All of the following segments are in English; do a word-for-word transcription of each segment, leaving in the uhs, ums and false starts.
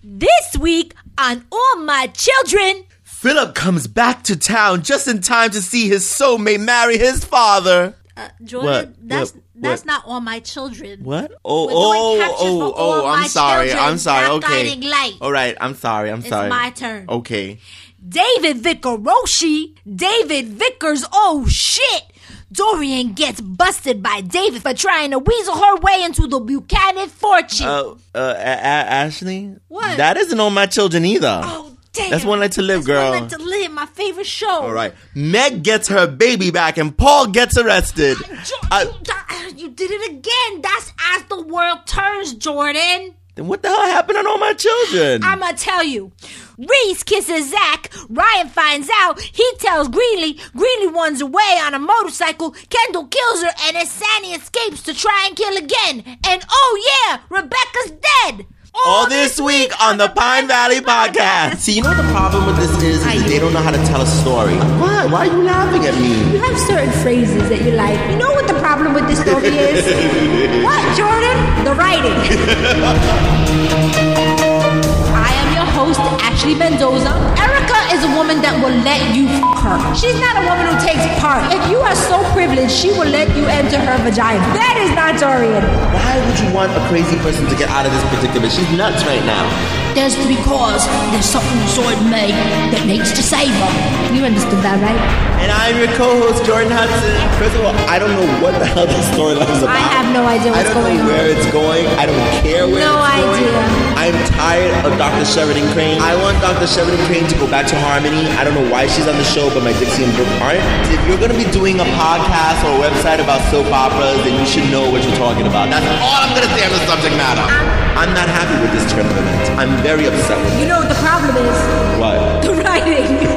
This week on All My Children, Philip comes back to town just in time to see his soulmate marry his father. Uh, Jordan, What? that's What? that's What? not All My Children. What? Oh, We're doing oh, captions oh, for All oh, I'm My sorry. Children, I'm sorry. not Okay. Guiding Light. All right. I'm sorry. I'm It's sorry. my turn. Okay. David Vicaroshi. David Vickers. Oh, shit. Dorian gets busted by David for trying to weasel her way into the Buchanan fortune. Uh, uh, a- a- Ashley? What? That isn't On My Children either. oh, damn. That's One Night to Live, That's girl. One Night to Live, my favorite show. All right. Meg gets her baby back and Paul gets arrested. Jo- I- you, you did it again. That's As the World Turns, Jordan. Then what the hell happened on All My Children? I'ma tell you. Reese kisses Zach. Ryan finds out. He tells Greeley. Greeley runs away on a motorcycle. Kendall kills her, and then Sandy escapes to try and kill again. And oh yeah, Rebecca's dead. All this week on the Pine Valley Podcast. See, you know what the problem with this is? is that they don't know how to tell a story. Why? Why are you laughing at me? You have certain phrases that you like. You know what the problem with this story is? What, Jordan? The writing. I am your host, Ashley Mendoza. Erica is a woman that will let you f*** her. She's not a woman who takes part. If you are so privileged, she will let you enter her vagina. That is not Dorian. Why would you want a crazy person to get out of this predicament? She's nuts right now. There's because there's something inside me that needs to save her. You understood that, right? And I'm your co-host, Jordan Hudson. First of all, I don't know what the hell this storyline is about. I have no idea what's I don't going know on. where it's going. I don't care where No it's going. idea. I'm tired of Doctor Sheridan Crane. I want Doctor Sheridan Crane to go back to Harmony. I don't know why she's on the show, but my Dixie and Brooke aren't. If you're going to be doing a podcast or a website about soap operas, then you should know what you're talking about. That's all I'm going to say on the subject matter. I'm not happy with this turn of events. I'm very upset with it. You know what the problem is? What? The writing.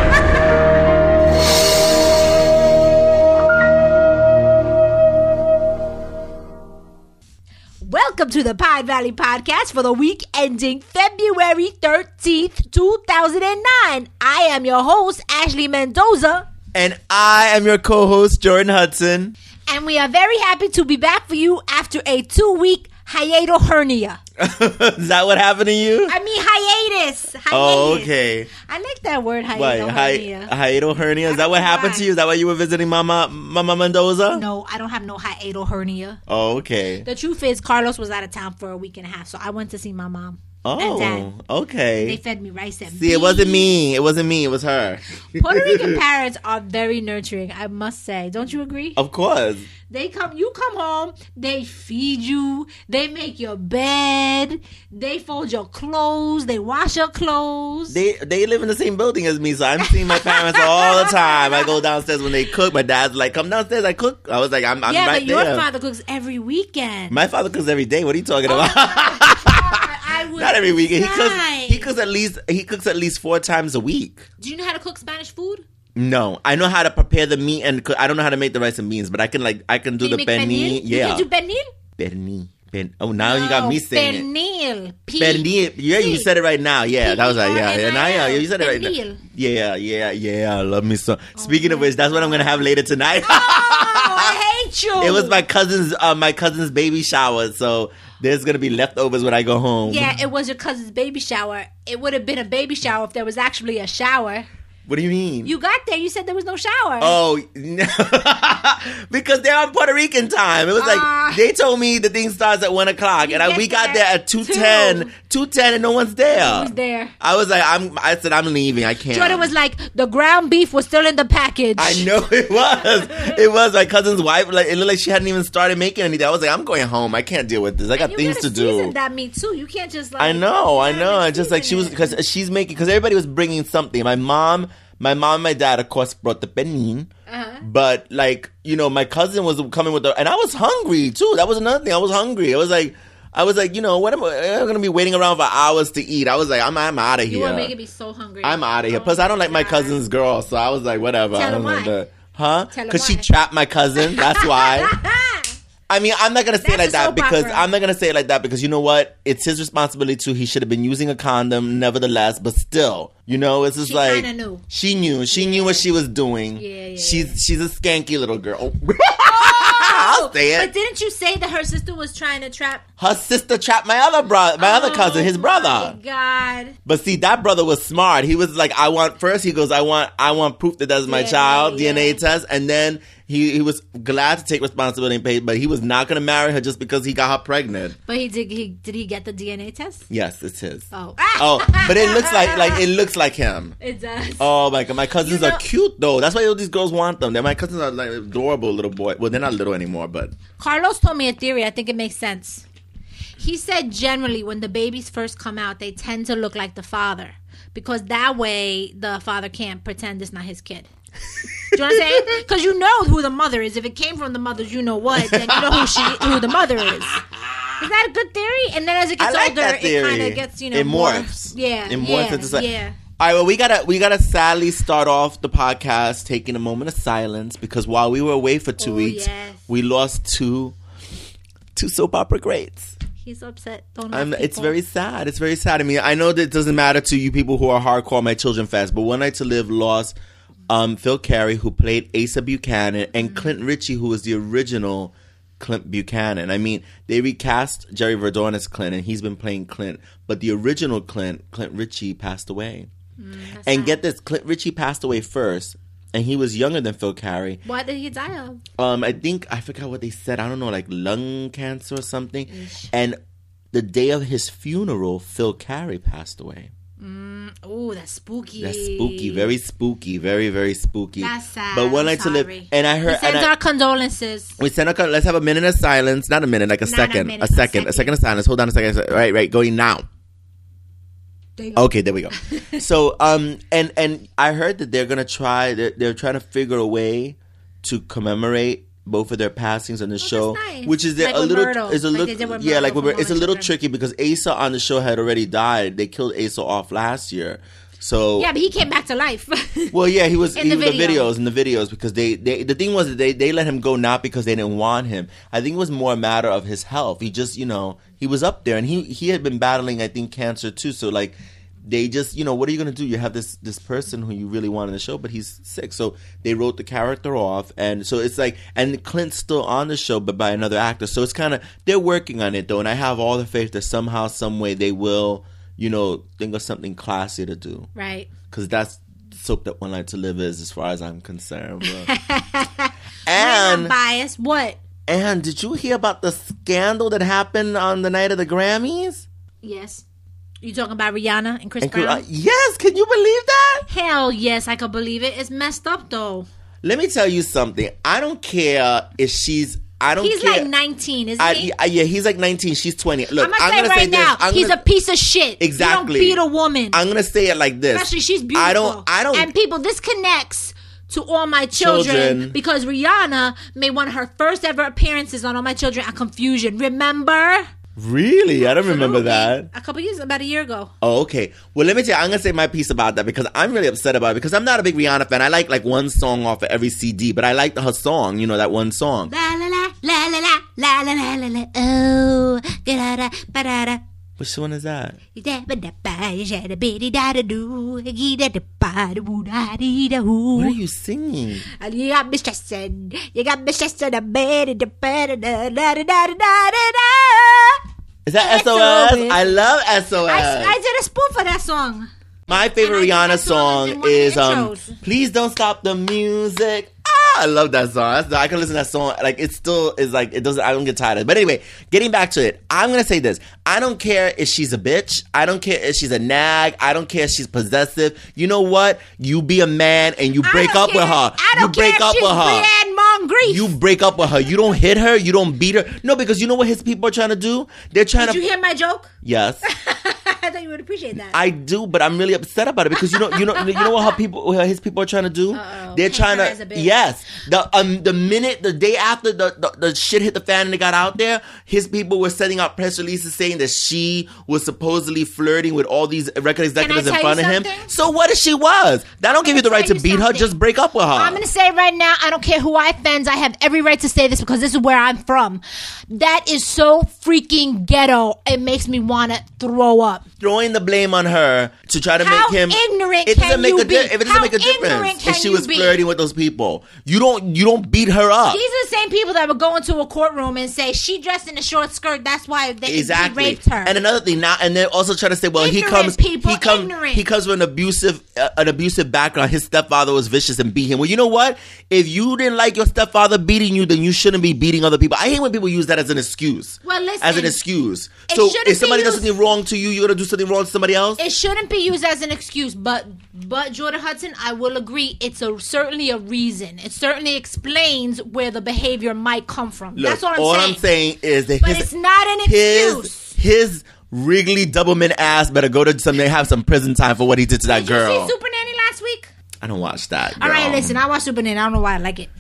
Welcome to the Pine Valley Podcast for the week ending February thirteenth, two thousand nine. I am your host, Ashley Mendoza. And I am your co-host, Jordan Hudson. And we are very happy to be back for you after a two-week hiatal hernia. Is that what happened to you? I mean hiatus. hiatus. Oh, okay. I like that word, hiatal What? Hi- hernia. hiatal hernia? Is I that don't what know happened why. to you? Is that why you were visiting Mama Mama Mendoza? No, I don't have no hiatal hernia. Oh, okay. The truth is, Carlos was out of town for a week and a half, so I went to see my mom and dad. Oh, okay. They fed me rice and See, it wasn't me. It wasn't me. It was her. Puerto Rican parents are very nurturing, I must say. Don't you agree? Of course. They come, you come home, they feed you, they make your bed, they fold your clothes, they wash your clothes. They they live in the same building as me, so I'm seeing my parents all the time. I go downstairs when they cook. My dad's like, "Come downstairs, I cook." I was like, "I'm, I'm yeah, right but your there." father cooks every weekend. My father cooks every day. What are you talking about? I would Not every weekend. He cooks. die. He cooks at least. He cooks at least four times a week. Do you know how to cook Spanish food? No, I know how to prepare the meat and cook. I don't know how to make the rice and beans, but I can like I can do Can you the make pernil. pernil? Yeah, You can do pernil? pernil. Pen- oh, now you got me saying it. Pernil. P- Pernil. Yeah, you P- said it right now. Yeah, that was right. Yeah, yeah, now, yeah, you said it right now. Pernil. Yeah, yeah, yeah. I love me so. Speaking of which, that's what I'm gonna have later tonight. Oh, I hate you. It was my cousin's uh, my cousin's baby shower, so there's gonna be leftovers when I go home. Yeah, it was your cousin's baby shower. It would have been a baby shower if there was actually a shower. What do you mean? You got there. You said there was no shower. Oh, because they're on Puerto Rican time. It was like Ah. they told me the thing starts at one o'clock, You and I, get we got there there at two ten, two ten, and no one's there. Who's there? I was like, I'm. I said I'm leaving. I can't. Jordan was like, the ground beef was still in the package. I know it was. It was my cousin's wife. Like it looked like she hadn't even started making anything. I was like, I'm going home. I can't deal with this. I got And you things gotta to do. season that meat too. You can't just like. I know, I you know. gotta I just like she was season it. because she's making because everybody was bringing something. My mom, my mom, and my dad, of course, brought the pernil. Uh-huh. But like you know, my cousin was coming with the, and I was hungry too. That was another thing. I was hungry. I was like, I was like, you know, what am I? I'm gonna be waiting around for hours to eat. I was like, I'm, I'm out of You here. were making me so hungry. I'm out of here. Oh Plus, I don't like my God. cousin's girl, so I was like, whatever. Tell I don't her know why. the- Huh? Tell her Because she why. trapped my cousin. That's why. I mean, I'm not gonna say it like That's a that soap because opera. I'm not gonna say it like that because you know what? It's his responsibility too. He should have been using a condom, nevertheless. But still, you know, it's just She like kinda knew. she knew. She knew what she was doing. Yeah, yeah, She's yeah. she's a skanky little girl. Oh, I'll say it. But didn't you say that her sister was trying to trap her sister trapped my other brother, my other cousin, his brother. Oh my God. But see, that brother was smart. He was like, I want, first he goes, I want, I want proof that that's my Yeah, child, yeah. D N A test. And then he, he was glad to take responsibility and pay, but he was not going to marry her just because he got her pregnant. But he did. He did he get the D N A test? Yes, it's his. Oh. Oh, but it looks like, like, it looks like him. It does. Oh my God, my cousins You know- are cute though. That's why all these girls want them. They're, my cousins are like adorable little boy. Well, they're not little anymore, but Carlos told me a theory. I think it makes sense. He said generally when the babies first come out, they tend to look like the father because that way the father can't pretend it's not his kid. Do you know what I'm saying? Because you know who the mother is. If it came from the mothers, you know what. Then you know who she, who the mother is. Is that a good theory? And then as it I gets like older, that theory. it kind of gets you know it more, morphs. Yeah, it morphs yeah, into something. yeah. All right, well, we gotta we gotta sadly start off the podcast taking a moment of silence because while we were away for two Oh, weeks, yes. we lost two two soap opera greats. He's upset. Don't I'm, laugh, it's people. very sad. It's very sad. I mean, I know that it doesn't matter to you people who are hardcore My Children fans, but One Night to Live lost um, Phil Carey, who played Asa Buchanan, and Mm-hmm. Clint Ritchie, who was the original Clint Buchanan. I mean, they recast Jerry Verdon as Clint, and he's been playing Clint, but the original Clint, Clint Ritchie, passed away. Mm, that's And sad. get this, Clint Ritchie passed away first, and he was younger than Phil Carey. What did he die of? Um, I think I forgot what they said. I don't know, like lung cancer or something. And the day of his funeral, Phil Carey passed away. Mm, oh, that's spooky. That's spooky, very spooky, very very spooky. That's sad. But One I'm Night to Live, sorry. and I heard. We send and I, our condolences. we send a. Let's have a minute of silence. Not a minute, like a Not a second, a, minute, a second, a second. second of silence. Hold on a second. Right, right, going now. There you go. Okay, there we go. So, um, and and I heard that they're gonna try. They're, they're trying to figure a way to commemorate both of their passings on the show, nice. which is Like a with little, Myrtle. is a Like little, they did with yeah, Myrtle like from with, All it's a My little Children. tricky because Asa on the show had already died. They killed Asa off last year, so Yeah, but he came back to life. well, yeah, he was In he the was the video. videos in the videos because they, they the thing was that they they let him go not because they didn't want him. I think it was more a matter of his health. He just you know he was up there and he he had been battling I think cancer too. So like. They just, you know, what are you going to do? You have this this person who you really want in the show, but he's sick. So they wrote the character off. And so it's like, and Clint's still on the show, but by another actor. So it's kind of, they're working on it, though. And I have all the faith that somehow, some way, they will, you know, think of something classy to do. Right. Because that's soap that One Night to Live is, as far as I'm concerned. Bro. We're and, not biased. What? and did you hear about the scandal that happened on the night of the Grammys? Yes. You talking about Rihanna and Chris And, Brown? uh, yes, can you believe that? Hell yes, I could believe it. It's messed up though. Let me tell you something. I don't care if she's. I don't He's care. like nineteen, isn't I, he? I, yeah, he's like nineteen. She's twenty. Look, I'm gonna I'm say gonna right say this. now, I'm he's gonna, a piece of shit. Exactly. You don't beat a woman. I'm gonna say it like this. Especially she's beautiful. I don't. I don't. And people, this connects to All My Children, Children. because Rihanna made one of her first ever appearances on All My Children at Confusion. Remember? Really, I don't remember that. A couple years, about a year ago. Oh, okay. Well, let me tell you, I'm gonna say my piece about that because I'm really upset about it because I'm not a big Rihanna fan. I like like one song off of every C D, but I like her song. You know that one song. La la la la la la la la la la. Oh, da da da da da. Which one is that? What are you singing? You got me stressing. You got me stressing. Is that S O S? S O S. I love S O S. I, I did a spoof of that song. My favorite And I Rihanna did that song song in one of the is um, intros. "Please Don't Stop the Music." Ah, I love that song. That's, I can listen to that song. Like it still is like it doesn't. I don't get tired of it. But anyway, getting back to it, I'm gonna say this. I don't care if she's a bitch. I don't care if she's a nag. I don't care if she's possessive. You know what? You be a man and you I break don't up care. with her. I don't you break care up if she's with her. Brienne Moncrief. You break up with her. You don't hit her. You don't beat her. No, because you know what his people are trying to do? They're trying Did to. you hear my joke? Yes. I thought you would appreciate that. I do, but I'm really upset about it because you know, you know, you know what her people, what his people are trying to do. Uh-oh. They're Paint trying her as a to, bitch. yes. The um, the minute, the day after the, the the shit hit the fan and they got out there, his people were sending out press releases saying that she was supposedly flirting with all these record executives in tell front you of him. something? So what if she was? That don't give you the right to tell you beat her. something. Just break up with her. I'm going to say right now, I don't care who I offends. I have every right to say this because this is where I'm from. That is so freaking ghetto. It makes me want to throw up. Throwing the blame on her to to try to How make him ignorant it can doesn't make you a di- be? if it doesn't How make a ignorant difference can if she you was be? flirting with those people. You don't you don't beat her up. These are the same people that would go into a courtroom and say she dressed in a short skirt. That's why they Exactly. he raped her. And another thing now, and they're also trying to say, well, Ignorant he comes, people, he comes, ignorant. he comes from an abusive, uh, an abusive background. His stepfather was vicious and beat him. Well, you know what? If you didn't like your stepfather beating you, then you shouldn't be beating other people. I hate when people use that as an excuse. Well, listen, as an excuse. it So shouldn't if somebody be does used- something wrong to you, you're gonna do something wrong to somebody else. It shouldn't be used as an excuse, but but Jordan Hudson, I will agree, it's a certainly a reason. It certainly explains where the behavior might come from. Look, That's what I'm all saying. I'm saying is that But his, it's not an his, excuse. his Wrigley Doublemint ass better go to some. They have some prison time for what he did to that Did girl. you see Super Nanny last week? I don't watch that. All right, girl. listen, I watched Super Nanny. I don't know why I like it.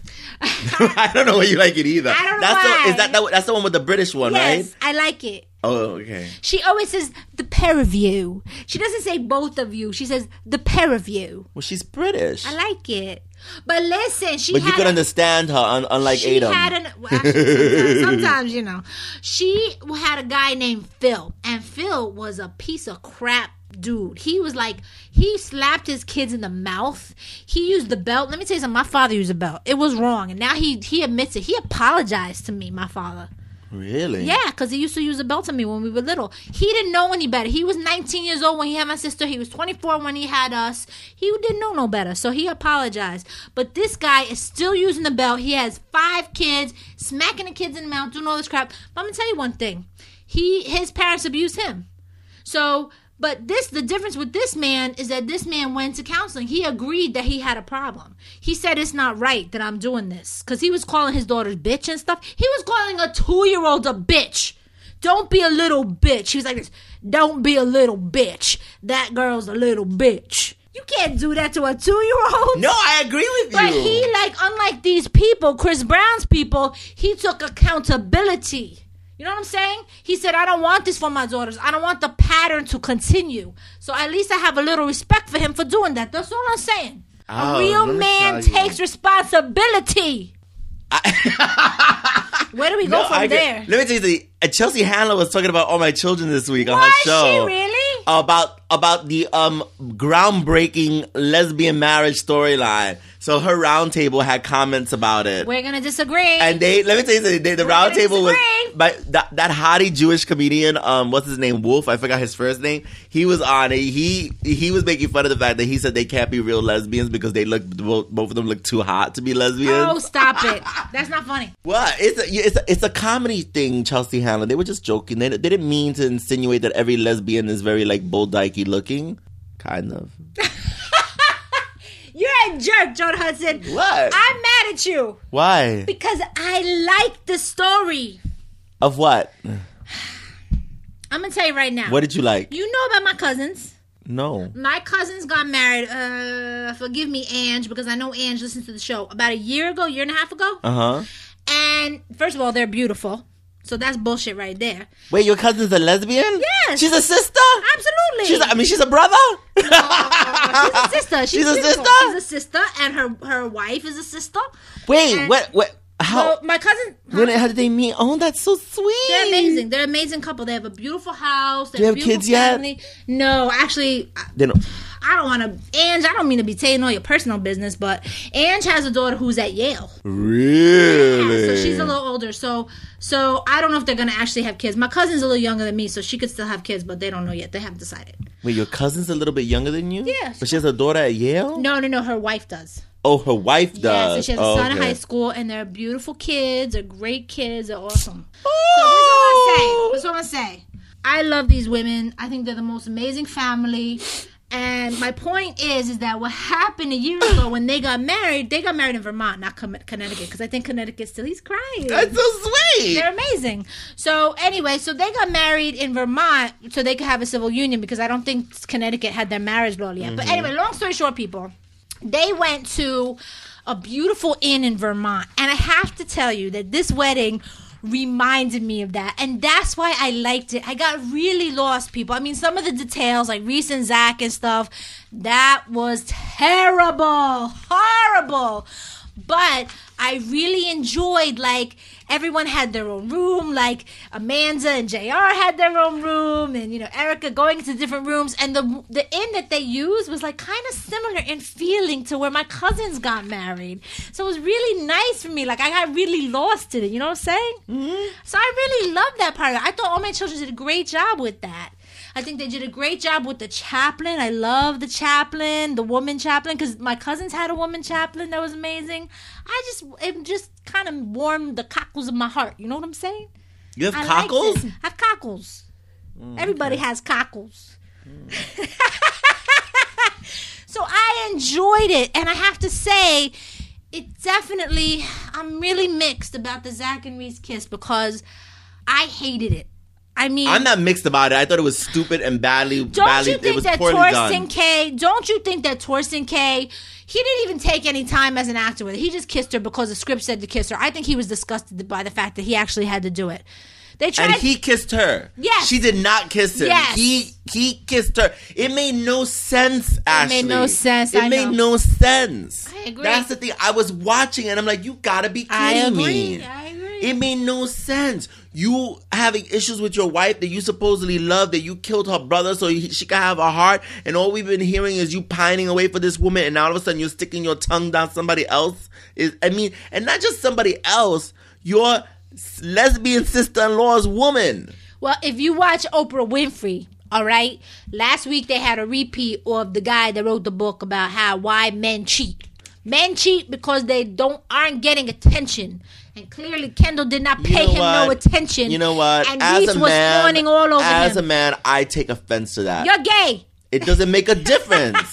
I don't know why you like it either. I don't know that's why. The, is that, that that's the one with the British one, Yes, right? I like it. Oh, okay. She always says the pair of you. She doesn't say both of you. She says the pair of you. Well, she's British. I like it. But listen, she but had you can a- understand her, un- unlike she Adam. had an well, actually, sometimes, sometimes you know she had a guy named Phil, and Phil was a piece of crap dude. He was like, he slapped his kids in the mouth. He used the belt. Let me tell you something. My father used a belt. It was wrong, and now he he admits it. He apologized to me, my father. Really? Yeah, because he used to use a belt on me when we were little. He didn't know any better. He was nineteen years old when he had my sister. He was twenty-four when he had us. He didn't know no better, so he apologized. But this guy is still using the belt. He has five kids, smacking the kids in the mouth, doing all this crap. But I'm gonna tell you one thing: he, his parents abused him. So, but this, the difference with this man is that this man went to counseling. He agreed that he had a problem. He said it's not right that I'm doing this because he was calling his daughters bitch and stuff. He was calling a two-year-old a bitch. Don't be a little bitch. He was like this. Don't be a little bitch. That girl's a little bitch. You can't do that to a two-year-old. No, I agree with you. But he, like, unlike these people, Chris Brown's people, he took accountability. You know what I'm saying? He said, I don't want this for my daughters. I don't want the pattern to continue. So at least I have a little respect for him for doing that. That's all I'm saying. Oh, a real let me man tell you. takes responsibility. Where do we go No, from I get- there? Let me tell you something. Uh, Chelsea Handler was talking about All My Children this week on her Was show. she really? About about the um groundbreaking lesbian marriage storyline. So her roundtable had comments about it. We're going to disagree. And they, let me tell you something, they, the We're round gonna table was, disagree. by that, that hottie Jewish comedian, um, what's his name, Wolf, I forgot his first name, he was on it, he, he was making fun of the fact that he said they can't be real lesbians because they look, both, both of them look too hot to be lesbians. Oh, stop it. That's not funny. What? It's a, it's, a, it's a comedy thing, Chelsea Handler. They were just joking. They, they didn't mean to insinuate that every lesbian is very, like, bull dykey looking. Kind of. You're a jerk, John Hudson. What? I'm mad at you. Why? Because I like the story. Of what? I'm going to tell you right now. What did you like? You know about my cousins. No. My cousins got married. Uh, forgive me, Ange, because I know Ange listens to the show. About a year ago, year and a half ago. Uh-huh. And first of all, they're beautiful. So that's bullshit right there. Wait, your cousin's a lesbian? Yes. She's a sister? Absolutely. She's a, I mean, she's a brother? she's a sister. She's, She's a beautiful. sister? She's a sister, and her her wife is a sister. Wait, And- what? What? How? So my cousin, when, how did they meet? Oh, that's so sweet. they're amazing. They're an amazing couple. They have a beautiful house. They Do you have a beautiful kids yet? family. No, actually, I- They don't. I don't want to. Ange, I don't mean to be taking all your personal business, but Ange has a daughter who's at Yale. Really? Yeah, so she's a little older. So, so I don't know if they're gonna actually have kids. My cousin's a little younger than me, so she could still have kids, but they don't know yet. They haven't decided. Wait, your cousin's a little bit younger than you? Yes. But she has a daughter at Yale? No, no, no. Her wife does. Oh, her wife does. Yeah, so she has a oh, son in okay. high school, and they're beautiful kids. They're great kids. They're awesome. So this is what I say. This is what I say. I love these women. I think they're the most amazing family. And my point is, is that what happened a year ago when they got married, they got married in Vermont, not Com- Connecticut, because I think Connecticut still, he's crying. That's so sweet. They're amazing. So anyway, so they got married in Vermont so they could have a civil union because I don't think Connecticut had their marriage law yet. Mm-hmm. But anyway, long story short, people, they went to a beautiful inn in Vermont. And I have to tell you that this wedding reminded me of that, and that's why I liked it. I got really lost, people. I mean, some of the details, like Reese and Zach and stuff, that was terrible, horrible. But I really enjoyed, like, everyone had their own room. Like Amanda and J R had their own room, and you know Erica going to different rooms. And the the inn that they used was like kind of similar in feeling to where my cousins got married. So it was really nice for me. Like I got really lost in it. You know what I'm saying? Mm-hmm. So I really loved that part of it. I thought All My Children did a great job with that. I think they did a great job with the chaplain. I love the chaplain, the woman chaplain, because my cousins had a woman chaplain that was amazing. I just, it just kind of warmed the cockles of my heart. You know what I'm saying? You have I cockles? I have cockles. Mm, Everybody okay. has cockles. Mm. So I enjoyed it, and I have to say, it definitely, I'm really mixed about the Zach and Reese kiss because I hated it. I mean, I'm not mixed about it. I thought it was stupid and badly. Don't badly, you think it was that poorly Torsten done. K? Don't you think that Torsten K? He didn't even take any time as an actor with it. He just kissed her because the script said to kiss her. I think he was disgusted by the fact that he actually had to do it. They tried. And he kissed her. Yes. She did not kiss him. Yes. He he kissed her. It made no sense, Ashley. It made no sense. It I made know. no sense. I agree. That's the thing. I was watching and I'm like, you gotta be kidding I agree. me. I agree. It made no sense. You having issues with your wife that you supposedly love, that you killed her brother so he, she can have a heart, and all we've been hearing is you pining away for this woman, and now all of a sudden you're sticking your tongue down somebody else. Is I mean, and not just somebody else, your lesbian sister-in-law's woman. Well, if you watch Oprah Winfrey, all right, last week they had a repeat of the guy that wrote the book about how why men cheat. Men cheat because they don't aren't getting attention. And clearly Kendall did not pay you know him what? no attention. You know what? And as Reese a was man, fawning all over as him. a man, I take offense to that. You're gay. It doesn't make a difference.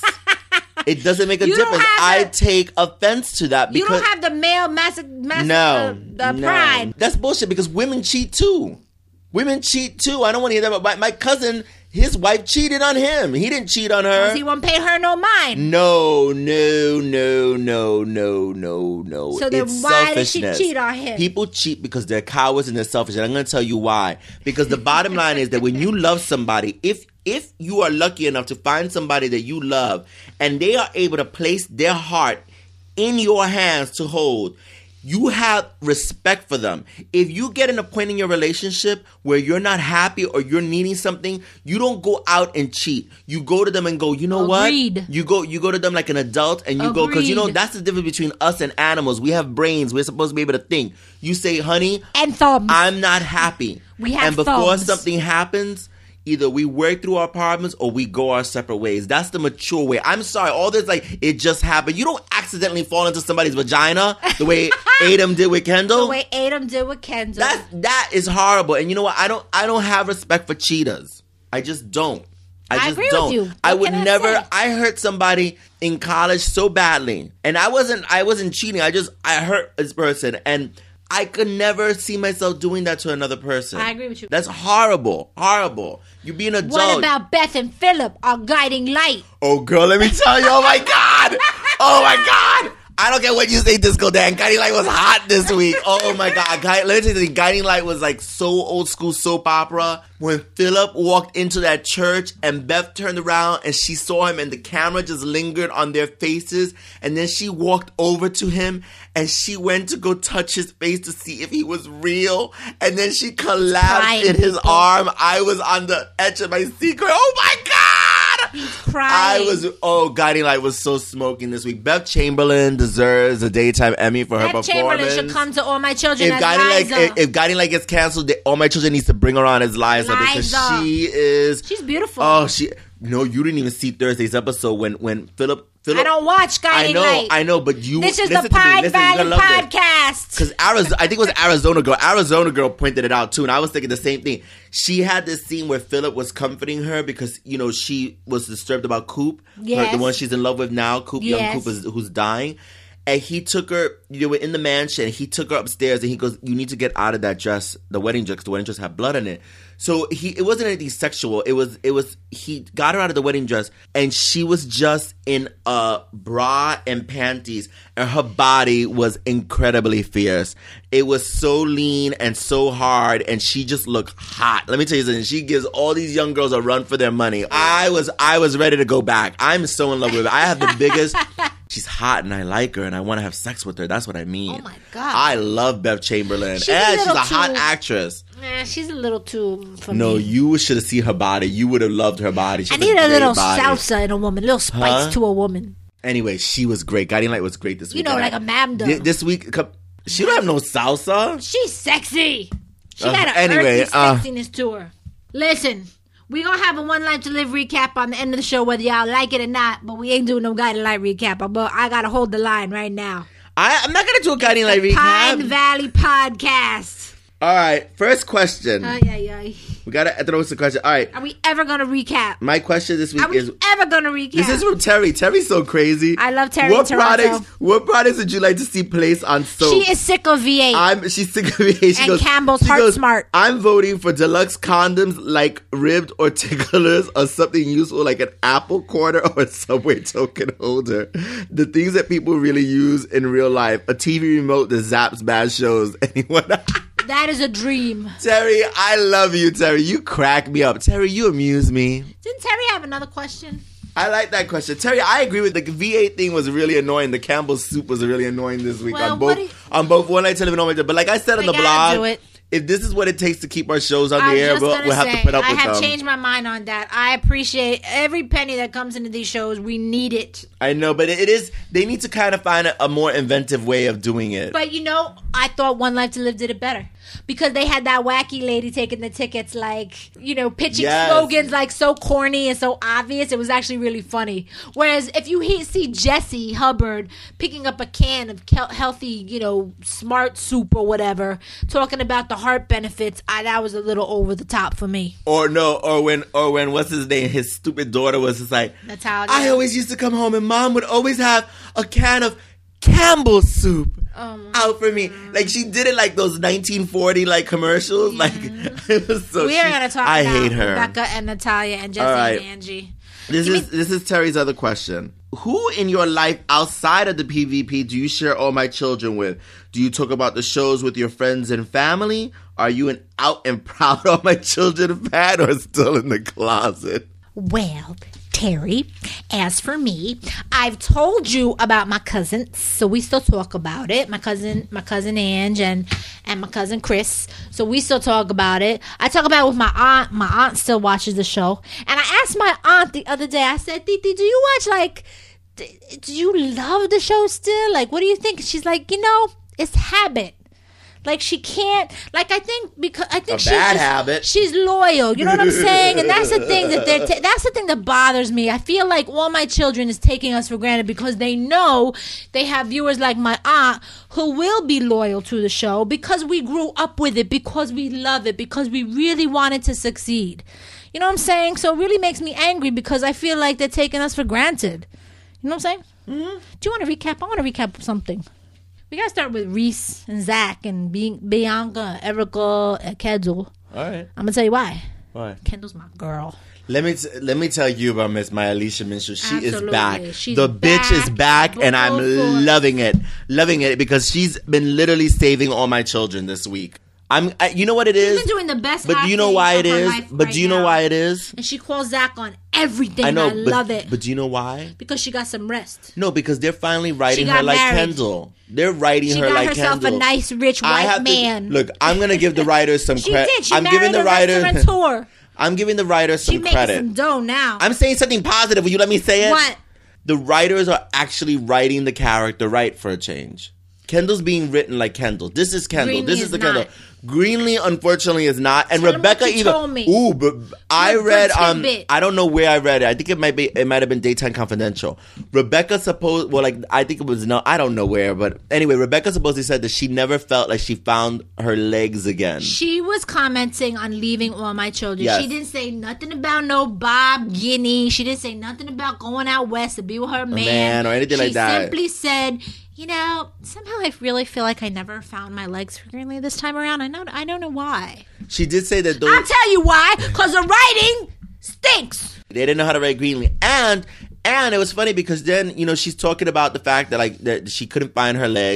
It doesn't make a You don't difference. have I the- take offense to that because You don't have the male massive, massive no, uh, uh, no. pride. That's bullshit because women cheat too. Women cheat too. I don't want to hear that. But my, my cousin, his wife cheated on him. He didn't cheat on her. He won't pay her no mind. No, no, no, no, no, no, no. So then it's why did she selfishness. cheat on him? People cheat because they're cowards and they're selfish. And I'm going to tell you why. Because the bottom line is that when you love somebody, if if you are lucky enough to find somebody that you love and they are able to place their heart in your hands to hold, you have respect for them. If you get in a point in your relationship where you're not happy or you're needing something, you don't go out and cheat. You go to them and go, you know Agreed. what? You go you go to them like an adult and you Agreed. go, because you know, that's the difference between us and animals. We have brains. We're supposed to be able to think. You say, honey, and thumbs. I'm not happy. We have And before thumbs. something happens, either we work through our problems or we go our separate ways. That's the mature way. I'm sorry, all this like, it just happened. You don't accidentally fall into somebody's vagina the way Adam did with Kendall. The way Adam did with Kendall. That that is horrible. And you know what? I don't I don't have respect for cheaters. I just don't. I, I just agree with don't. you. I What would can I never. say? I hurt somebody in college so badly, and I wasn't. I wasn't cheating. I just I hurt this person, and I could never see myself doing that to another person. I agree with you. That's horrible. Horrible. You be an adult. What about Beth and Philip, our guiding light? Oh, girl, let me tell you. Oh, my God. Oh, my God. I don't care what you say, Disco Dan. Guiding Light was hot this week. Oh, my God. Guide, let me tell you, Guiding Light was like so old school soap opera. When Philip walked into that church and Beth turned around and she saw him and the camera just lingered on their faces. And then she walked over to him and she went to go touch his face to see if he was real. And then she collapsed Crying, in his people. arm. I was on the edge of my seat going, oh, my God. He's crying. I was, oh, Guiding Light was so smoking this week. Beth Chamberlain deserves a daytime Emmy for her Beth performance. Chamberlain should come to All My Children If as Guiding Light, Liza. if, if Guiding Light gets canceled, they, All My Children needs to bring her on as Liza, because Liza. she is. She's beautiful. Oh, she. No, you didn't even see Thursday's episode when when Philip. Philip I don't watch Guiding I know, Light. I know, but you. This is listen the to me, Pine listen, you're Valley gonna love this. Podcast. Because Arizona, I think it was Arizona Girl. Arizona Girl pointed it out too, and I was thinking the same thing. She had this scene where Philip was comforting her because, you know, she was disturbed about Coop, Yes. her, the one she's in love with now. Coop, young Yes. Coop, is, who's dying. And he took her, you were in the mansion, he took her upstairs and he goes, you need to get out of that dress, the wedding dress, because the wedding dress had blood in it. So he, it wasn't anything sexual. It was, it was, he got her out of the wedding dress and she was just in a bra and panties and her body was incredibly fierce. It was so lean and so hard and she just looked hot. Let me tell you something. She gives all these young girls a run for their money. I was, I was ready to go back. I'm so in love with her. I have the biggest... she's hot and I like her and I want to have sex with her. That's what I mean. Oh my God. I love Bev Chamberlain. She's and a she's a too, hot actress. Eh, she's a little too for no, me. you should have seen her body. You would have loved her body. She I has need a, a little body. salsa in a woman, a little spice Huh? to a woman. Anyway, she was great. Guiding Light was great this week. You know, like a Mamda. Th- This week, she don't have no salsa. She's sexy. She Uh, got an anyway, earthy uh, sexiness to her. Listen, we gonna have a One Life to Live recap on the end of the show, whether y'all like it or not. But we ain't doing no Guiding Light recap. But I gotta hold the line right now. I, I'm not gonna do a Guiding Light recap. Pine Valley Podcast. All right, first question. Ay, ay, ay. We gotta throw us a question. All right, Are we ever gonna recap? my question this week Are we is. ever gonna recap? This is from Terry. Terry's so crazy. I love Terry What in Toronto. products? What products would you like to see placed on soap? She is sick of V eight. I'm. She's sick of it. She And goes, Campbell's she Heart goes, Smart. I'm voting for deluxe condoms like ribbed or ticklers or something useful like an apple quarter or a Subway token holder. The things that people really use in real life. A T V remote that zaps bad shows. Anyone? That is a dream. Terry, I love you, Terry. You crack me up. Terry, you amuse me. Didn't Terry have another question? I like that question. Terry, I agree with the V eight thing was really annoying. The Campbell's soup was really annoying this week Well, on what both do you- on both One Night Television and But like I said on We the gotta blog, do it. if this is what it takes to keep our shows on I the was air, just we'll, gonna we'll have say, to put up I with have them. changed my mind on that. I appreciate every penny that comes into these shows. We need it. I know, but it is, they need to kind of find a, a more inventive way of doing it. But you know, I thought One Life to Live did it better. Because they had that wacky lady taking the tickets, like, you know, pitching Yes. slogans like so corny and so obvious. It was actually really funny. Whereas if you he- see Jesse Hubbard picking up a can of kel- healthy, you know, smart soup or whatever, talking about the heart benefits, I, that was a little over the top for me. Or no, or when, or when, what's his name? His stupid daughter was just like, Natalia. I always used to come home and mom would always have a can of Campbell's soup Oh my out for me. Like she did it like those nineteen forty like commercials. Like it was so. We are she- going to talk I about hate her. Rebecca and Natalia and Jesse All right. and Angie. This Give is this is Terry's other question. Who in your life outside of the P V P do you share all my children with? Do you talk about the shows with your friends and family? Are you an out and proud all my children fan or still in the closet? Well, Terry, as for me, I've told you about my cousins, so we still talk about it. My cousin, my cousin Ange, and and my cousin Chris. So we still talk about it. I talk about it with my aunt. My aunt still watches the show, and I asked my aunt the other day. I said, "Titi, do you watch like? D- do you love the show still? Like, what do you think?" She's like, "You know, it's habit." Like she can't. Like I think because I think A she's bad just- habit. She's loyal. You know what I'm saying? And that's the thing that they're. Ta- that's the thing that bothers me. I feel like all my children is taking us for granted because they know they have viewers like my aunt who will be loyal to the show because we grew up with it, because we love it, because we really wanted to succeed. You know what I'm saying? So it really makes me angry because I feel like they're taking us for granted. You know what I'm saying? Mm-hmm. Do you want to recap? I want to recap something. We gotta start with Reese and Zach and Bi- Bianca, Erica, and Kendall. All right. I'm gonna tell you why. Why? Kendall's my girl. Let me t- let me tell you about Miss Maya Alicia Minstrel. She Absolutely. is back. She's the back. bitch is back, and I'm Full force. loving it, loving it because she's been literally saving all my children this week. I'm, I, you know what it is, She's been doing the best. but do you know acting why of it her is? life But right do you know now. why it is? And she calls Zach on everything. I know, and I but, love it. But do you know why? Because she got some rest. No, because they're finally writing She her got like married. Kendall. They're writing She her got like herself Kendall. a nice, rich I white have to- man. look, I'm gonna give the writers some She credit. did. She I'm married giving the a writers. restaurateur. I'm giving the writers some She making credit. some dough now. I'm saying something positive. Will you let me say it? What? The writers are actually writing the character right for a change. Kendall's being written like Kendall. This is Kendall. Greenlee this is is the not. Kendall. Greenlee, unfortunately, is not. And Tell him Rebecca what you even. told me. Ooh, but I Good read. Um, tidbit. I don't know where I read it. I think it might be. It might have been Daytime Confidential. Rebecca supposed. Well, like I think it was no. I don't know where, but anyway, Rebecca supposedly said that she never felt like she found her legs again. She was commenting on leaving all my children. Yes. She didn't say nothing about no Bob Guinea. She didn't say nothing about going out west to be with her man, man or anything she like that. She simply said, you know, somehow I really feel like I never found my legs for Greenlee this time around. I know, I don't know why. She did say that those. I'll tell you why. Because the writing stinks. They didn't know how to write Greenlee. And and it was funny because then, you know, she's talking about the fact that like that she couldn't find her legs.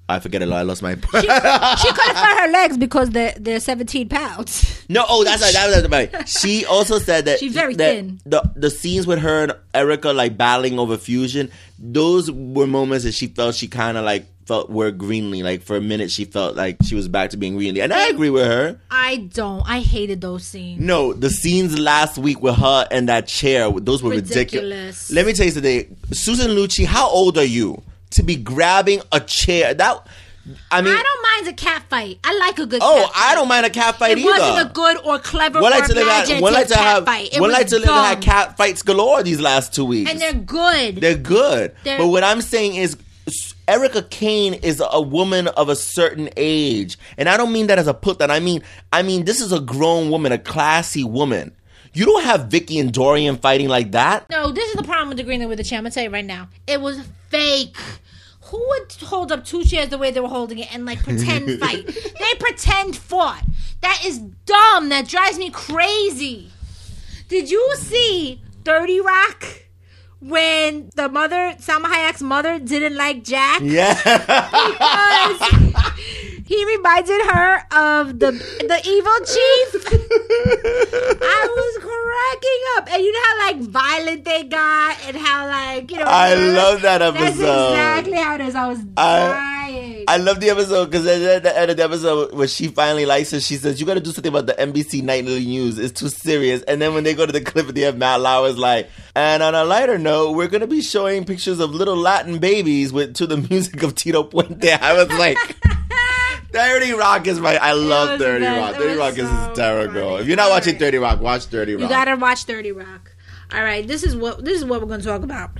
I forget it. I lost my. she, she couldn't find her legs because they're, they're seventeen pounds. No, oh, that's that was about. She also said that she's very that thin. The the scenes with her and Erica like battling over Fusion, those were moments that she felt she kind of like felt were Greenlee. Like for a minute, she felt like she was back to being Greenlee, and I agree with her. I don't. I hated those scenes. No, the scenes last week with her and that chair, those were ridiculous. ridiculous. Let me tell you something, Susan Lucci. How old are you to be grabbing a chair? That. I mean, I don't mind a cat fight. I like a good. Oh, cat fight. I don't mind a cat fight it either. It wasn't a good or clever one or like to imaginative one like to cat have, fight. It one was like to live dumb. and have cat fights galore these last two weeks, and they're good. They're good. They're, but what I'm saying is, Erica Kane is a woman of a certain age, and I don't mean that as a put that. I mean, I mean this is a grown woman, a classy woman. You don't have Vicky and Dorian fighting like that. No, this is the problem with the Greenlee with the chair. I'm gonna tell you right now, it was fake. Who would hold up two chairs the way they were holding it and like pretend fight? They pretend fought. That is dumb. That drives me crazy. Did you see thirty Rock when the mother, Salma Hayek's mother, didn't like Jack? Yeah. Because he reminded her of the the evil chief. I was cracking up. And you know how like violent they got and how like, you know. I love that episode. That's exactly how it is. I was dying. I, I love the episode because at the end of the episode when she finally likes her, she says, you got to do something about the N B C Nightly News. It's too serious. And then when they go to the clip at the end, Matt Lauer's like, and on a lighter note, we're going to be showing pictures of little Latin babies with to the music of Tito Puente. I was like... thirty Rock is my... I love thirty Rock. thirty Rock is hysterical. If you're not watching thirty Rock, watch thirty Rock. You gotta watch thirty Rock. All right, this is what this is what we're gonna talk about.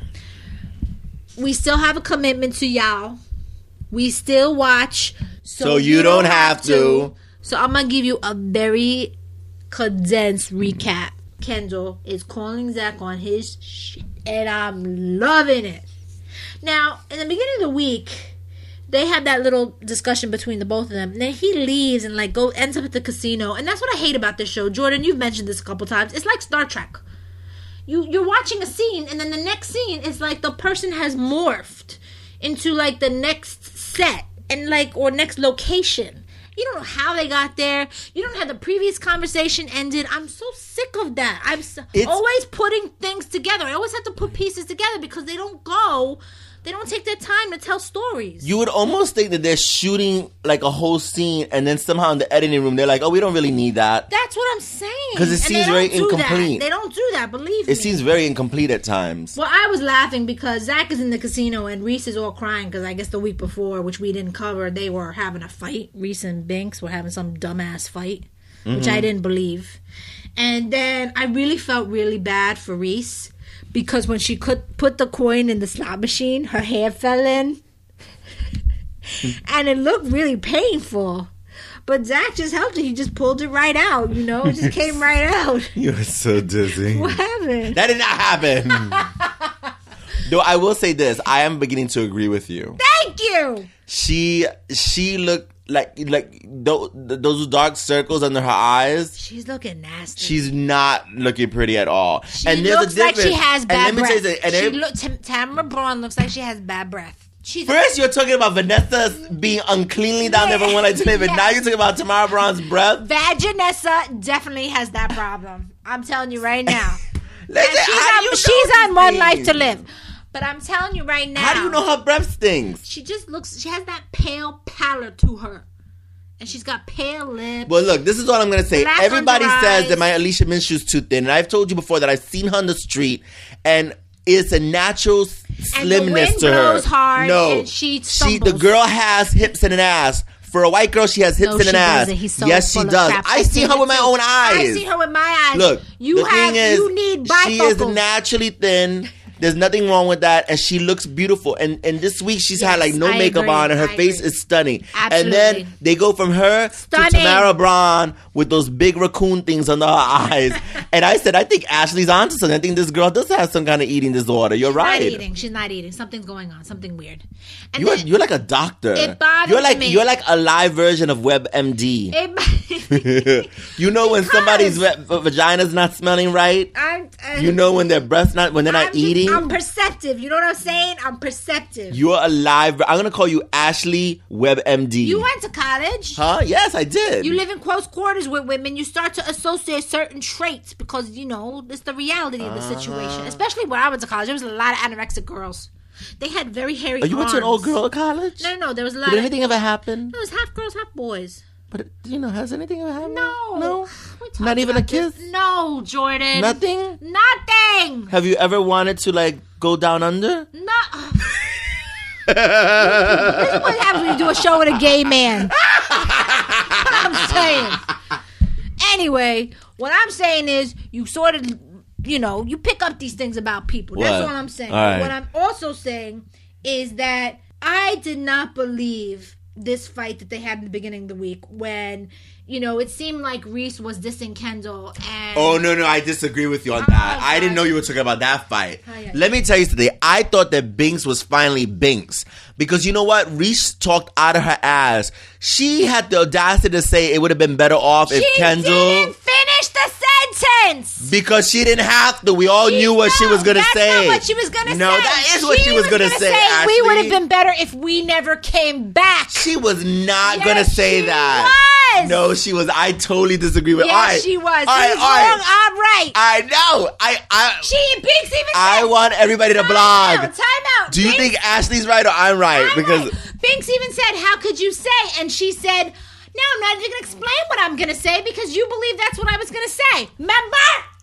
We still have a commitment to y'all. We still watch. So, so you, you don't, don't have, have to. to. So I'm gonna give you a very condensed recap. Kendall is calling Zach on his shit, and I'm loving it. Now, in the beginning of the week, they have that little discussion between the both of them. And then he leaves and like go ends up at the casino. And that's what I hate about this show. Jordan, you've mentioned this a couple times. It's like Star Trek. You you're watching a scene and then the next scene is like the person has morphed into like the next set and like or next location. You don't know how they got there. You don't know how the previous conversation ended. I'm so sick of that. I'm so, always putting things together. I always have to put pieces together because they don't go. They don't take their time to tell stories. You would almost think that they're shooting like a whole scene and then somehow in the editing room they're like, oh, we don't really need that. That's what I'm saying. Because it seems very incomplete. That. They don't do that, believe it me. It seems very incomplete at times. Well, I was laughing because Zach is in the casino and Reese is all crying because I guess the week before, which we didn't cover, they were having a fight. Reese and Binks were having some dumbass fight, mm-hmm. which I didn't believe. And then I really felt really bad for Reese. Because when she could put the coin in the slot machine, her hair fell in. And it looked really painful. But Zach just helped her. He just pulled it right out, you know? It just came right out. You were so dizzy. What happened? That did not happen. Though I will say this. I am beginning to agree with you. Thank you. She she looked like like those, those dark circles under her eyes. She's looking nasty. She's not looking pretty at all. She and looks like she has bad breath. And let me say, and she look, Tam- Tamara Braun looks like she has bad breath. She's First, you're talking about Vanessa being uncleanly down yeah. there from One Night to Live, and yeah. now you're talking about Tamara Braun's breath. Vaginessa definitely has that problem. I'm telling you right now. Listen, she's on, she's on One Life to Live. But I'm telling you right now. How do you know her breath stinks? She just looks, she has that pale pallor to her. And she's got pale lips. Well, look, this is what I'm going to say. Everybody says that my Alicia Minshew's too thin. And I've told you before that I've seen her on the street. And it's a natural slimness and the wind to her. Blows hard no. And she stumbles. She, the girl has hips and an ass. For a white girl, she has hips no, and an ass. So yes, she does. I see her with my own eyes. I see her with my eyes. Look, you the have, thing is, you need bifocals. She is naturally thin. There's nothing wrong with that, and she looks beautiful. And and this week she's yes, had like no I makeup agree. on, and her I face agree. is stunning. Absolutely. And then they go from her stunning. to Tamara Braun with those big raccoon things under her eyes. And I said, I think Ashley's onto something. I think this girl does have some kind of eating disorder. You're She's right. Not eating. She's not eating. Something's going on. Something weird. And you're you're like a doctor. It bothers you're like me. You're like a live version of WebMD. It, you know when because somebody's vagina's not smelling right. I'm, uh, you know when their breasts not when they're not I'm eating. I'm perceptive. You know what I'm saying? I'm perceptive. You're alive. I'm gonna call you Ashley Webb M D. You went to college. Huh? Yes, I did. You live in close quarters with women. You start to associate certain traits because, you know, it's the reality of the uh-huh. situation. Especially when I went to college. There was a lot of anorexic girls. They had very hairy arms. Oh, you went to an old girl college? No, no, no. There was a lot Did of... anything ever happen? It was half girls, half boys. But, you know, has anything ever happened? No. No? Not even a kiss? This. No, Jordan. Nothing? Nothing. Have you ever wanted to, like, go down under? No. This is what happens when you do a show with a gay man. I'm saying. Anyway, what I'm saying is you sort of, you know, you pick up these things about people. What? That's all I'm saying. All right. What I'm also saying is that I did not believe this fight that they had in the beginning of the week when, you know, it seemed like Reese was dissing Kendall and... Oh, no, no, I disagree with you on oh, that. I didn't know you were talking about that fight. Oh, yeah. Let me tell you something. I thought that Binks was finally Binks. Because you know what? Reese talked out of her ass. She had the audacity to say it would have been better off if she Kendall... She didn't finish the sentence! Because she didn't have to. We all she, knew what no, she was going to say. That's not what she was going to say. No, that is what she, she was, was going to say, Ashley. We would have been better if we never came back. She was not yes, going to say she that. Was. No, she was. I totally disagree with her. Yes, right. she was. All right, She's all right. wrong. I'm right. I know. I, I, she and Binks even said... I want everybody to time blog. Out, time out. Do you Binks, think Ashley's right or I'm right? I'm because right. Binks even said, how could you say? And she said, no, I'm not even going to explain what I'm going to say because you believe that's what I was going to say. Remember?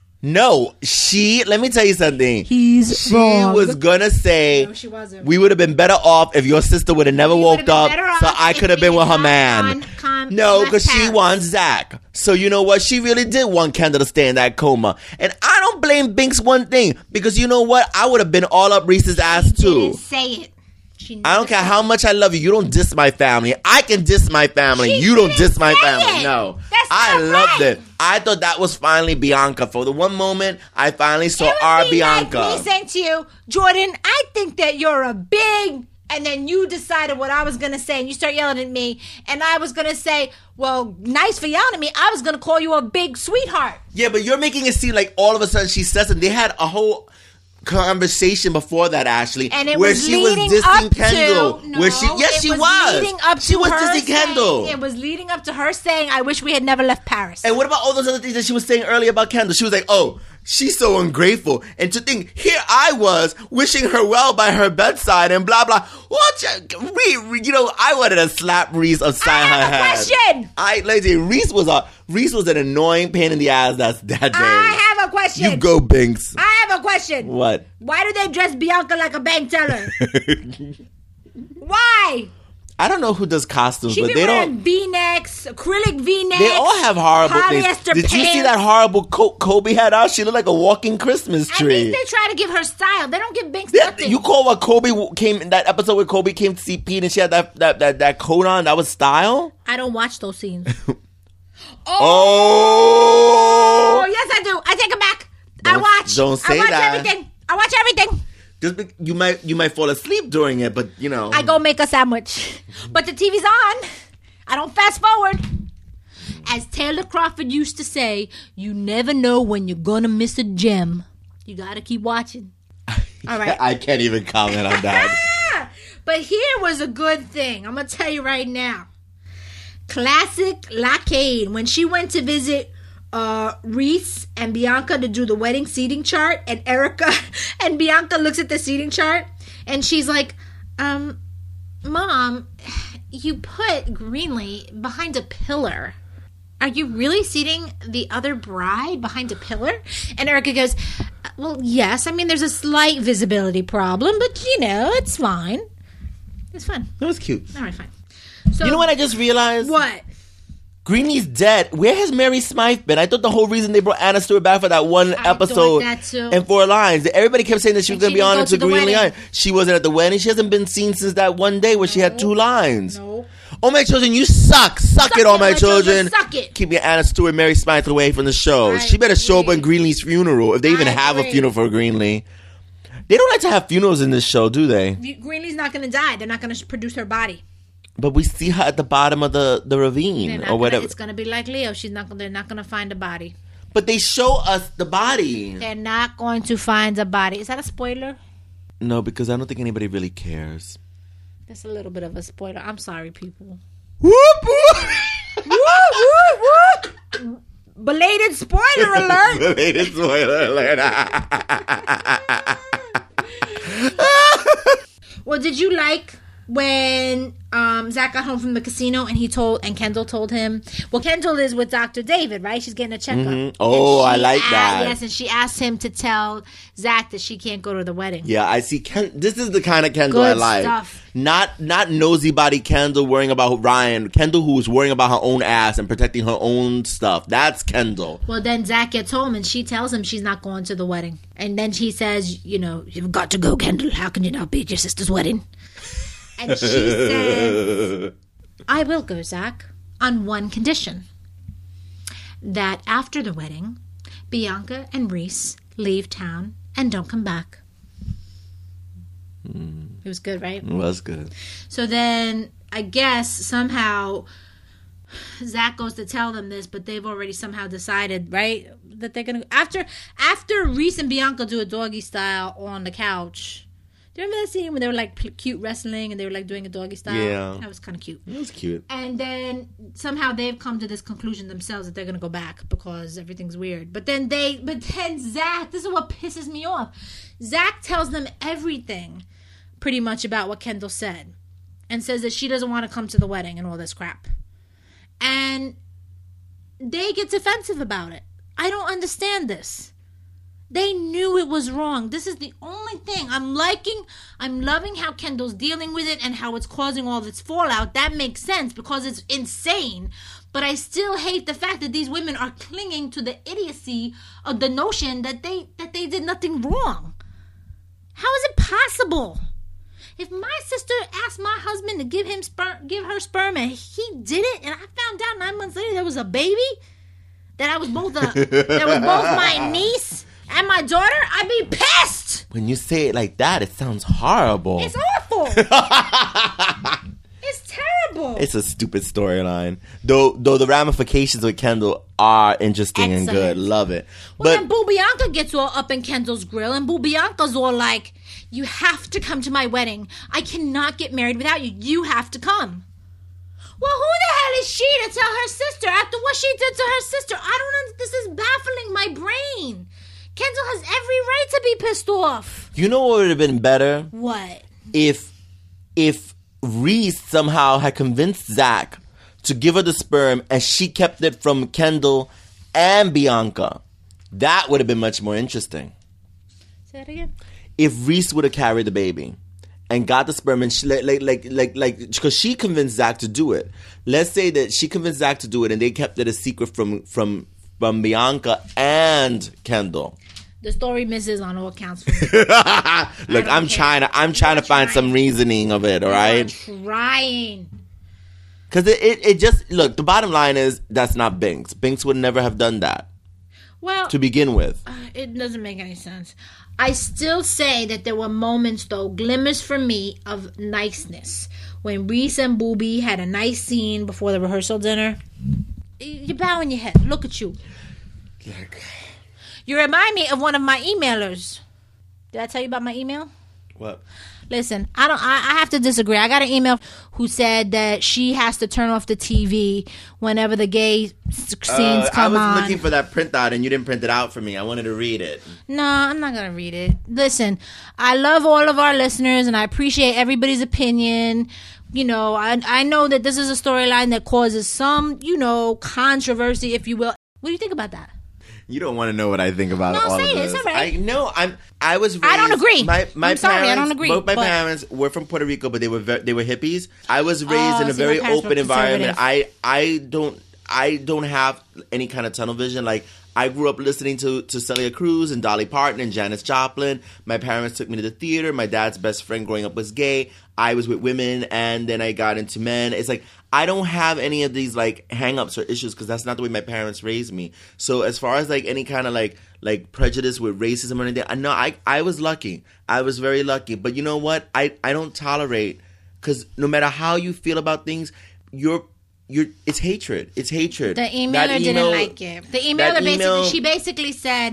No, she, let me tell you something. He's She wrong. was going to say, no, she wasn't. We would have been better off if your sister would have never we woke up so I could have been with her man. Con, no, because she wants Zach. So you know what? She really did want Kendall to stay in that coma. And I don't blame Binks one thing because you know what? I would have been all up Reese's ass too. Didn't say it. I don't care how much I love you. You don't diss my family. I can diss my family. She you don't diss my say family. it. No. That's I not loved right. it. I thought that was finally Bianca. For the one moment, I finally saw our It would be Bianca. like me saying to you, Jordan, I think that you're a big... And then you decided what I was going to say. And you start yelling at me. And I was going to say, well, nice for yelling at me. I was going to call you a big sweetheart. Yeah, but you're making it seem like all of a sudden she says it. They had a whole conversation before that, Ashley, and it where was she was leading dissing up Kendall. To, no, where she, yes, it she was. was. Leading up she to was her dissing saying, Kendall. It was leading up to her saying, "I wish we had never left Paris." And what about all those other things that she was saying earlier about Kendall? She was like, "Oh, she's so ungrateful." And to think, here I was wishing her well by her bedside and blah blah. What? You, you know, I wanted to slap Reese upside I her have a head. question. I, lady, Reese was a Reese was an annoying pain in the ass. That's that day. I have a question. You go, Binks. I have a question. What? Why do they dress Bianca like a bank teller? Why? I don't know who does costumes, She but be they wearing don't. V-necks, acrylic V-necks. They all have horrible things. polyester Did you see pants. that horrible coat Kobe had out? She looked like a walking Christmas I tree. think they try to give her style. They don't give Binks Yeah, nothing. you call what Kobe w- came in that episode where Kobe came to see Pete and she had that that that, that coat on? That was style. I don't watch those scenes. Oh, Oh, yes, I do. I take it back. I Don't- watch. don't say I watch that. everything. I watch everything. just be, you might you might fall asleep during it, but you know. I go make a sandwich. But the T V's on. I don't fast forward. As Taylor Crawford used to say, you never know when you're going to miss a gem. You got to keep watching. All right. I can't even comment on that. But here was a good thing. I'm going to tell you right now. Classic Lacade. When she went to visit uh, Reese and Bianca to do the wedding seating chart, and Erica and Bianca looks at the seating chart, and she's like, um, Mom, you put Greenlee behind a pillar. Are you really seating the other bride behind a pillar? And Erica goes, well, yes. I mean, there's a slight visibility problem, but, you know, it's fine. It's fine. That was cute. All right, fine. So, You know what I just realized? What? Greenlee's dead. Where has Mary Smythe been? I thought the whole reason they brought Anna Stewart back for that one I episode thought that too. and Four Lines. Everybody kept saying that she was And going to she be didn't on go into to the Greenlee wedding. Island. She wasn't at the wedding. She hasn't been seen since that one day where she had two lines. No. Oh, my children, you suck. Suck, Suck it, all it, my my children. children. Suck it. Keep your Anna Stewart, Mary Smythe away from the show. I she better show up agree. at Greenlee's funeral, if they even I have a agree. funeral for Greenlee. They don't like to have funerals in this show, do they? Greenlee's not going to die. They're not going to produce her body. But we see her at the bottom of the, the They're ravine not or gonna, whatever. it's going to be like Leo. She's not. They're not going to find a body. But they show us the body. They're not going to find a body. Is that a spoiler? No, because I don't think anybody really cares. That's a little bit of a spoiler. I'm sorry, people. Whoop, whoop. Whoop, whoop, whoop. Belated spoiler alert. Belated spoiler alert. Well, did you like when um, Zach got home from the casino and he told and Kendall told him? Well, Kendall is with Doctor David, right? She's getting a checkup. Mm-hmm. Oh, I like asked, that. Yes, and she asked him to tell Zach that she can't go to the wedding. Yeah, I see. Ken- this is the kind of Kendall Good I like. Stuff. Not not nosy body Kendall worrying about Ryan. Kendall who's worrying about her own ass and protecting her own stuff. That's Kendall. Well, then Zach gets home and she tells him she's not going to the wedding. And then he says, you know, you've got to go, Kendall. How can you not be at your sister's wedding? And she said, I will go, Zach, on one condition. That after the wedding, Bianca and Reese leave town and don't come back. Mm. It was good, right? It was good. So then, I guess, somehow, Zach goes to tell them this, but they've already somehow decided, right, that they're going to... After after Reese and Bianca do a doggy style on the couch... Do you remember that scene when they were like p- cute wrestling and they were like doing a doggy style? Yeah. That was kind of cute. It was cute. And then somehow they've come to this conclusion themselves that they're going to go back because everything's weird. But then they, but then Zach, this is what pisses me off. Zach tells them everything pretty much about what Kendall said and says that she doesn't want to come to the wedding and all this crap. And they get defensive about it. I don't understand this. They knew it was wrong. This is the only thing I'm liking. I'm loving how Kendall's dealing with it and how it's causing all this fallout. That makes sense because it's insane. But I still hate the fact that these women are clinging to the idiocy of the notion that they that they did nothing wrong. How is it possible? If my sister asked my husband to give him sperm, give her sperm, and he did it, and I found out nine months later there was a baby, that I was both a that was both my niece and my daughter, I'd be pissed. When you say it like that, it sounds horrible. It's awful. It's terrible. It's a stupid storyline. Though though the ramifications with Kendall are interesting Excellent. and good. Love it. Well, but then Boo Bianca gets all up in Kendall's grill, and Boo Bianca's all like, you have to come to my wedding. I cannot get married without you. You have to come. Well, who the hell is she to tell her sister after what she did to her sister? I don't know. This is baffling my brain. Kendall has every right to be pissed off. You know what would have been better? What? If if Reese somehow had convinced Zach to give her the sperm and she kept it from Kendall and Bianca. That would have been much more interesting. Say that again. If Reese would have carried the baby and got the sperm and she, like like like like like because she convinced Zach to do it. Let's say that she convinced Zach to do it and they kept it a secret from from from Bianca and Kendall. The story misses on all counts for me. Look, I'm care. trying to I'm trying to find trying. some reasoning of it, all right? I'm trying. Because it, it, it just, look, the bottom line is that's not Binks. Binks would never have done that. Well, to begin with. Uh, it doesn't make any sense. I still say that there were moments, though, glimmers for me of niceness. When Reese and Booby had a nice scene before the rehearsal dinner. You're bowing your head. Look at you. Look. You remind me of one of my emailers. Did I tell you about my email? What? Listen, I don't. I, I have to disagree. I got an email who said that she has to turn off the T V whenever the gay scenes uh, come on. I was on. looking for that printout and you didn't print it out for me. I wanted to read it. No, I'm not gonna read it. Listen, I love all of our listeners and I appreciate everybody's opinion. You know, I I know that this is a storyline that causes some, you know, controversy, if you will. What do you think about that? You don't want to know what I think about no, all say of it. this. It's all right. I know. I'm. I was. Raised, I don't agree. My, my I'm parents, sorry. I don't agree. Both my but... parents were from Puerto Rico, but they were very, they were hippies. I was raised oh, in a so very open environment. conservative. I I don't I don't have any kind of tunnel vision. Like I grew up listening to to Celia Cruz and Dolly Parton and Janis Joplin. My parents took me to the theater. My dad's best friend growing up was gay. I was with women, and then I got into men. It's like I don't have any of these like hang-ups or issues because that's not the way my parents raised me. So as far as like any kind of like like prejudice with racism or anything, I know I I was lucky. I was very lucky. But you know what? I, I don't tolerate because no matter how you feel about things, you're you're it's hatred. It's hatred. The emailer email, didn't like it. The emailer basically email, she basically said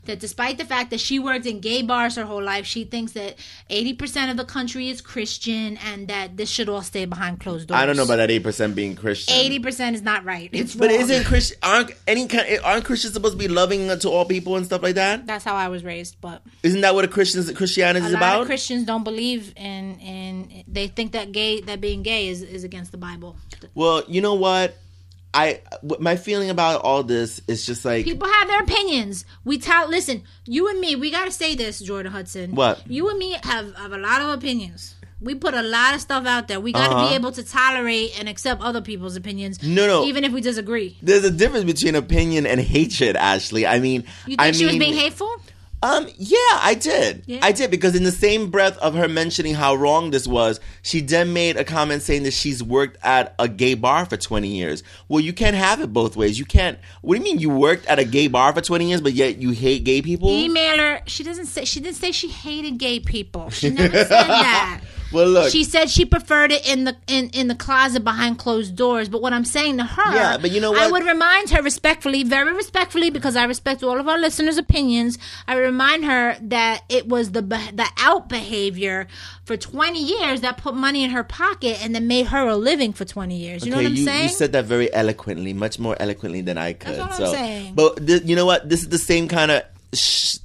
that despite the fact that she worked in gay bars her whole life, she thinks that eighty percent of the country is Christian and that this should all stay behind closed doors. I don't know about that eighty percent being Christian. eighty percent is not right. It's But wrong. isn't Christian, aren't any kind, aren't Christians supposed to be loving to all people and stuff like that? That's how I was raised, but Isn't that what a Christian's, Christianity a is lot about? of Christians don't believe in, in they think that gay that being gay is, is against the Bible. Well, you know what? I my feeling about all this is just like People have their opinions. We tell listen, you and me, we gotta say this, Jordan Hudson. What? You and me have, have a lot of opinions. We put a lot of stuff out there. We gotta Uh-huh. be able to tolerate and accept other people's opinions. No, no. Even if we disagree. there's a difference between opinion and hatred, Ashley. I mean, You think I she was mean, being hateful? Um, yeah, I did. Yeah. I did because in the same breath of her mentioning how wrong this was, she then made a comment saying that she's worked at a gay bar for twenty years. Well, you can't have it both ways. You can't. What do you mean you worked at a gay bar for twenty years, but yet you hate gay people? Email her. She doesn't say. She didn't say she hated gay people. She never said that. Well, look. She said she preferred it in the in, in the closet behind closed doors. But what I'm saying to her, Yeah, but you know I what? would remind her respectfully, very respectfully, because I respect all of our listeners' opinions. I would remind her that it was the be- the out behavior for twenty years that put money in her pocket and that made her a living for twenty years. You know Okay, what I'm you, saying? You said that very eloquently, much more eloquently than I could. That's what so. I'm saying. But th- you know what? This is the same kind of. Sh-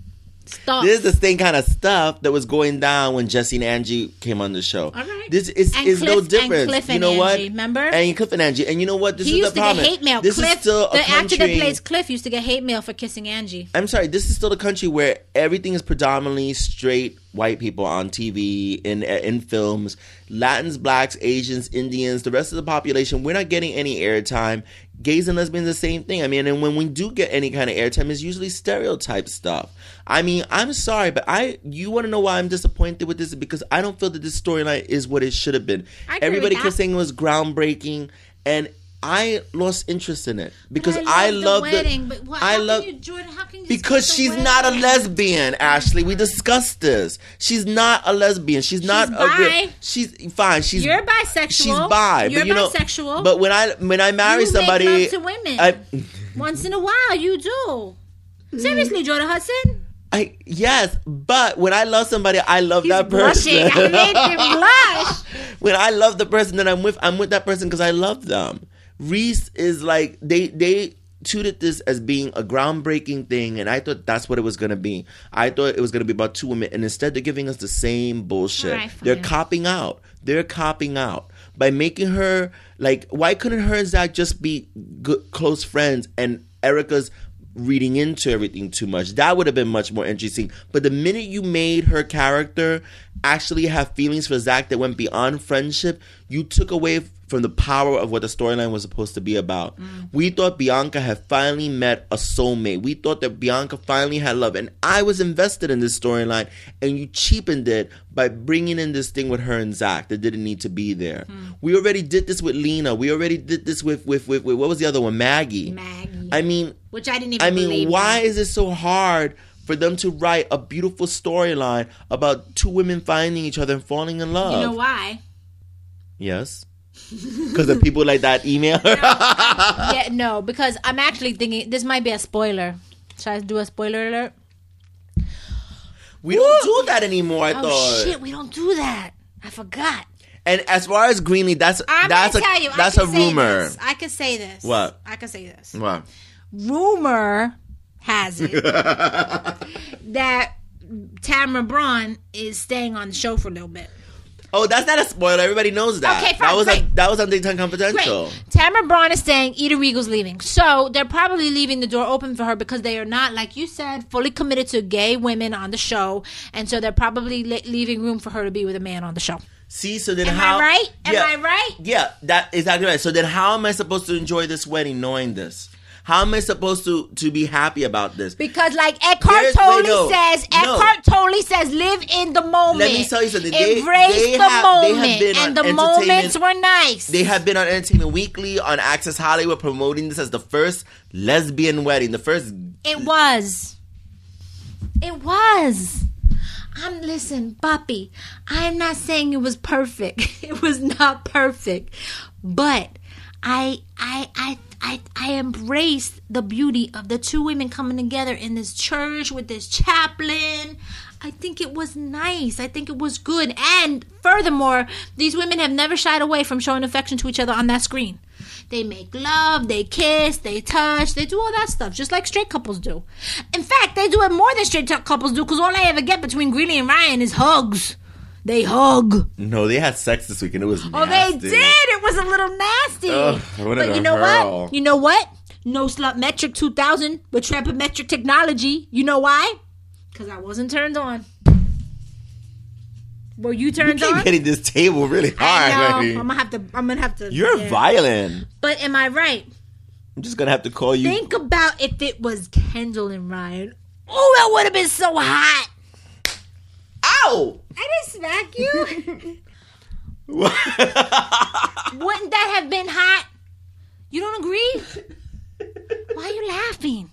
Stop. This is the same kind of stuff that was going down when Jesse and Angie came on the show. All right. This is, And is no Cliff- and difference. Cliff you and know what? Angie, remember? And Cliff and Angie. And you know what? This He is used the to problem. get hate mail. This Cliff, is still a the actor that country. plays Cliff used to get hate mail for kissing Angie. I'm sorry. This is still the country where everything is predominantly straight white people on T V, in in films. Latins, blacks, Asians, Indians, the rest of the population. We're not getting any airtime. Gays and lesbians, the same thing. I mean, and when we do get any kind of airtime, it's usually stereotype stuff. I mean, I'm sorry, but I, you want to know why I'm disappointed with this? Because I don't feel that this storyline is what it should have been. I agree Everybody with kept that. saying it was groundbreaking, and I lost interest in it because But I love love the wedding. But what, I how love can you, Jordan, how can you because discuss the she's not a wedding? lesbian, Ashley. We discussed this. She's not a lesbian. She's not a bi. real, she's fine. She's You're bisexual. She's bi. You're but you know, bisexual. But when I when I marry You somebody, make love to women. I, Once in a while, you do. Seriously, Jordan Hudson. I yes, but when I love somebody, I love He's that person. blushing. I made him blush. When I love the person that I'm with, I'm with that person because I love them. Reese is like they they treated this as being a groundbreaking thing, and I thought that's what it was gonna be. I thought it was gonna be about two women, and instead they're giving us the same bullshit. Right, they're fine. copping out. They're copping out by making her like. Why couldn't her and Zach just be good, close friends? And Erica's reading into everything too much. That would have been much more interesting. But the minute you made her character actually have feelings for Zach that went beyond friendship, you took away from the power of what the storyline was supposed to be about. Mm. We thought Bianca had finally met a soulmate. We thought that Bianca finally had love. And I was invested in this storyline, and you cheapened it by bringing in this thing with her and Zach that didn't need to be there. Mm. We already did this with Lena. We already did this with, with, with, with what was the other one? Maggie. Maggie. I mean... Which I didn't even I mean, believe why in. is it so hard for them to write a beautiful storyline about two women finding each other and falling in love? You know why? Yes. Because of people like that email? No, yeah, no, because I'm actually thinking this might be a spoiler. Should I do a spoiler alert? We don't do that anymore, I oh, thought. shit, we don't do that. I forgot. And as far as Greenlee, that's I'm that's a gonna tell you, that's I a can say rumor. this. I can say this. What? I can say this. What? Rumor has it that Tamara Braun is staying on the show for a little bit. Oh, that's not a spoiler. Everybody knows that. Okay, fine, that was great. on, that was on Daytime Confidential. Great. Tamara Braun is staying. Ida Regal's leaving. So they're probably leaving the door open for her because they are not, like you said, fully committed to gay women on the show. And so they're probably le- leaving room for her to be with a man on the show. See, so then Am how... I right? Am yeah, I right? Yeah, that exactly right. So then how am I supposed to enjoy this wedding knowing this? How am I supposed to, to be happy about this? Because like Eckhart There's- Tolle wait, no, says, no. Eckhart Tolle says, live in the moment. Let me tell you something. They- Embrace they the have- they have moment. been on And the entertainment- moments were nice. They have been on Entertainment Weekly, on Access Hollywood, promoting this as the first lesbian wedding. The first... It was. It was. I'm listen, Papi. I am not saying it was perfect. It was not perfect. But I, I, I, I, I embraced the beauty of the two women coming together in this church with this chaplain. I think it was nice. I think it was good. And furthermore, these women have never shied away from showing affection to each other on that screen. They make love, they kiss, they touch, they do all that stuff, just like straight couples do. In fact, they do it more than straight couples do, because all I ever get between Greeley and Ryan is hugs. They hug. No, they had sex this week and it was nasty. Oh, they did. It was a little nasty. Ugh, but you know hurl. what? You know what? No Slut Metric two thousand with Trampometric technology. You know why? Because I wasn't turned on. Were you turned you keep on? Hitting this table really hard. I know. Lady. I'm gonna have to. I'm gonna have to. You're yeah. violent. But am I right? I'm just gonna have to call you. Think about if it was Kendall and Ryan. Oh, that would have been so hot. Ow! I didn't smack you. Wouldn't that have been hot? You don't agree? Why are you laughing?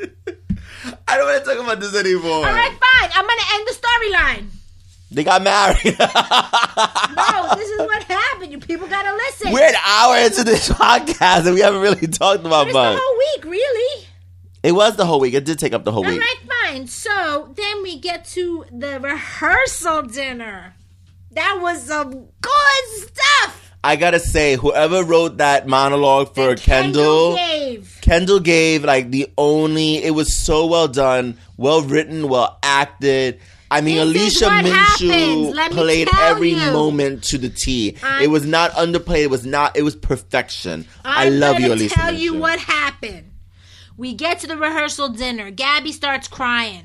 I don't want to talk about this anymore. All right, fine. I'm going to end the storyline. They got married. No, this is what happened. You people got to listen. We're an hour into this podcast and we haven't really talked about It's much. the whole week, really. It was the whole week. It did take up the whole All week. right, fine. So then we get to the rehearsal dinner. That was some good stuff. I gotta say, whoever wrote that monologue for That Kendall, Kendall gave. Kendall gave like the only. It was so well done, well written, well acted. I mean, This is Alicia what happens. Minshew Let me played tell every you. moment to the T. I'm- It was not underplayed. It was not. It was perfection. I I'm love gonna you, Alicia. tell you Minshew. what happened. We get to the rehearsal dinner. Gabby starts crying.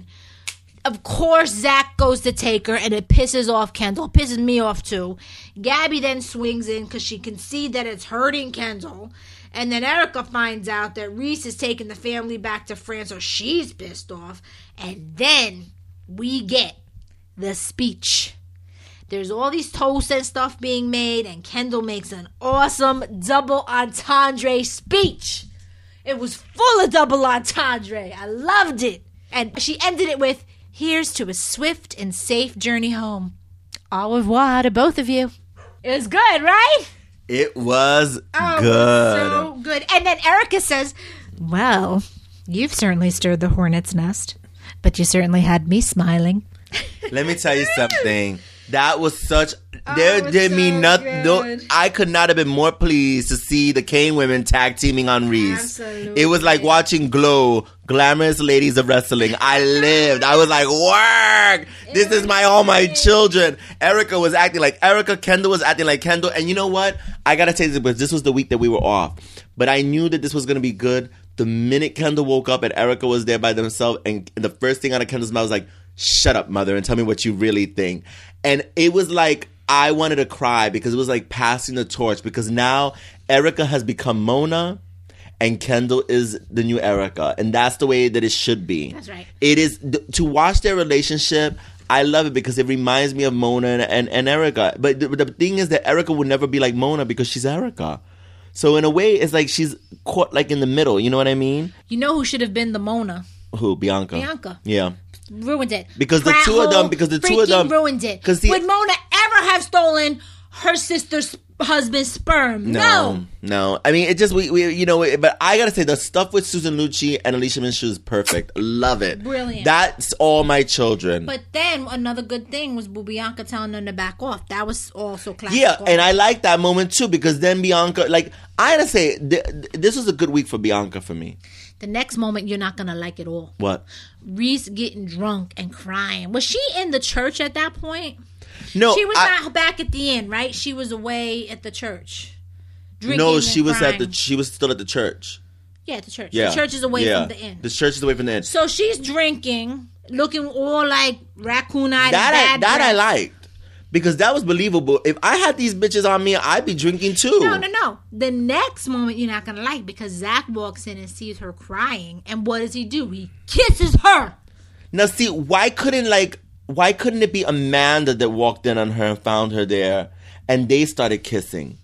Of course, Zach goes to take her, and it pisses off Kendall. It pisses me off, too. Gabby then swings in because she can see that it's hurting Kendall. And then Erica finds out that Reese is taking the family back to France, so she's pissed off. And then we get the speech. There's all these toasts and stuff being made, and Kendall makes an awesome double entendre speech. It was full of double entendre. I loved it. And she ended it with, "Here's to a swift and safe journey home. Au revoir to both of you." It was good, right? It was Oh, good. so good. And then Erica says, "Well, you've certainly stirred the hornet's nest, but you certainly had me smiling." Let me tell you something. That was such. There it was did me so nothing. No, good. I could not have been more pleased to see the Kane women tag teaming on Reese. Absolutely. It was like watching Glow, Glamorous Ladies of Wrestling. I lived. I was like, work. This is my all my children. Erica was acting like Erica. Kendall was acting like Kendall. And you know what? I gotta say this because this was the week that we were off. But I knew that this was gonna be good. The minute Kendall woke up and Erica was there by themselves, and the first thing out of Kendall's mouth was like, "Shut up, mother, and tell me what you really think." And it was like, I wanted to cry because it was like passing the torch, because now Erica has become Mona and Kendall is the new Erica. And that's the way that it should be. That's right. It is, th- to watch their relationship, I love it because it reminds me of Mona and, and, and Erica. But the, the thing is that Erica would never be like Mona because she's Erica. So in a way, it's like she's caught like in the middle. You know what I mean? You know who should have been the Mona? Who? Bianca. Bianca. Yeah. Ruined it. Because the Prat two of them- hole because the two of them- freaking ruined it. 'cause the- Would Mona ever have stolen her sister's husband's sperm? No, No. no. I mean, it just we, we you know. But I gotta say, the stuff with Susan Lucci and Alicia Minshew is perfect. Love it. Brilliant. That's all my children. But then another good thing was Bianca telling them to back off. That was also classic. yeah, and I like that moment too, because then Bianca, like, I gotta say, th- th- this was a good week for Bianca for me. The next moment, you're not going to like it all. What? Reese getting drunk and crying. Was she in the church at that point? No, She was I- not back at the inn, right? She was away at the church. Drinking No, and she was at the. crying. She was still at the church. Yeah, at the church. Yeah, The church is away yeah. from the inn. The church is away from the inn. So she's drinking, looking all like raccoon-eyed That I, and bad that I breath. liked. Because that was believable. If I had these bitches on me, I'd be drinking too. No, no, no. The next moment you're not going to like, because Zach walks in and sees her crying. And what does he do? He kisses her. Now, see, why couldn't like, why couldn't it be Amanda that walked in on her and found her there, and they started kissing?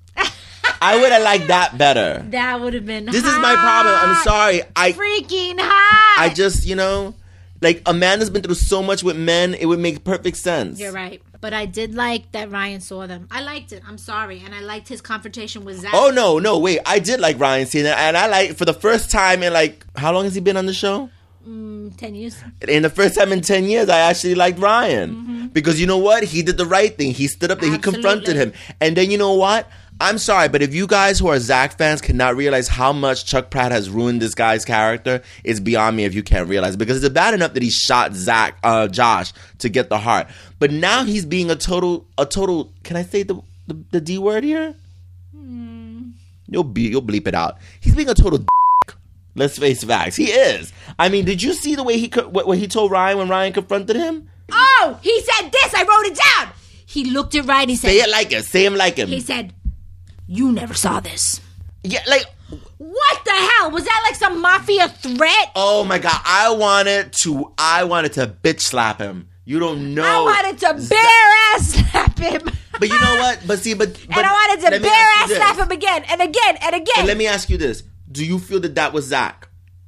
I would have liked that better. That would have been This hot. is my problem. I'm sorry. I Freaking hot. I just, you know, Like, Amanda's been through so much with men, it would make perfect sense. You're right. But I did like that Ryan saw them. I liked it. I'm sorry. And I liked his confrontation with Zach. Oh, no, no, wait. I did like Ryan seeing that. And I like, for the first time in, like, how long has he been on the show? Mm, ten years. And the first time in ten years, I actually liked Ryan. Mm-hmm. Because you know what? He did the right thing. He stood up there. He confronted him. And then you know what? I'm sorry, but if you guys who are Zach fans cannot realize how much Chuck Pratt has ruined this guy's character, it's beyond me if you can't realize. Because it's bad enough that he shot Zach, uh, Josh to get the heart, but now he's being a total, a total. Can I say the the, the D word here? Mm. You'll be, you'll bleep it out. He's being a total. D- Let's face facts. He is. I mean, did you see the way he what, what he told Ryan when Ryan confronted him? Oh, he said this. I wrote it down. He looked at Ryan. He said, "Say it like it. Say him like him." He said, "You never saw this." Yeah, like, what the hell? Was that like some mafia threat? Oh my God. I wanted to, I wanted to bitch slap him. You don't know. I wanted to bare ass slap him. But you know what? But see, but. but and I wanted to bare ass slap him again and again and again. And let me ask you this. Do you feel that that was Zach?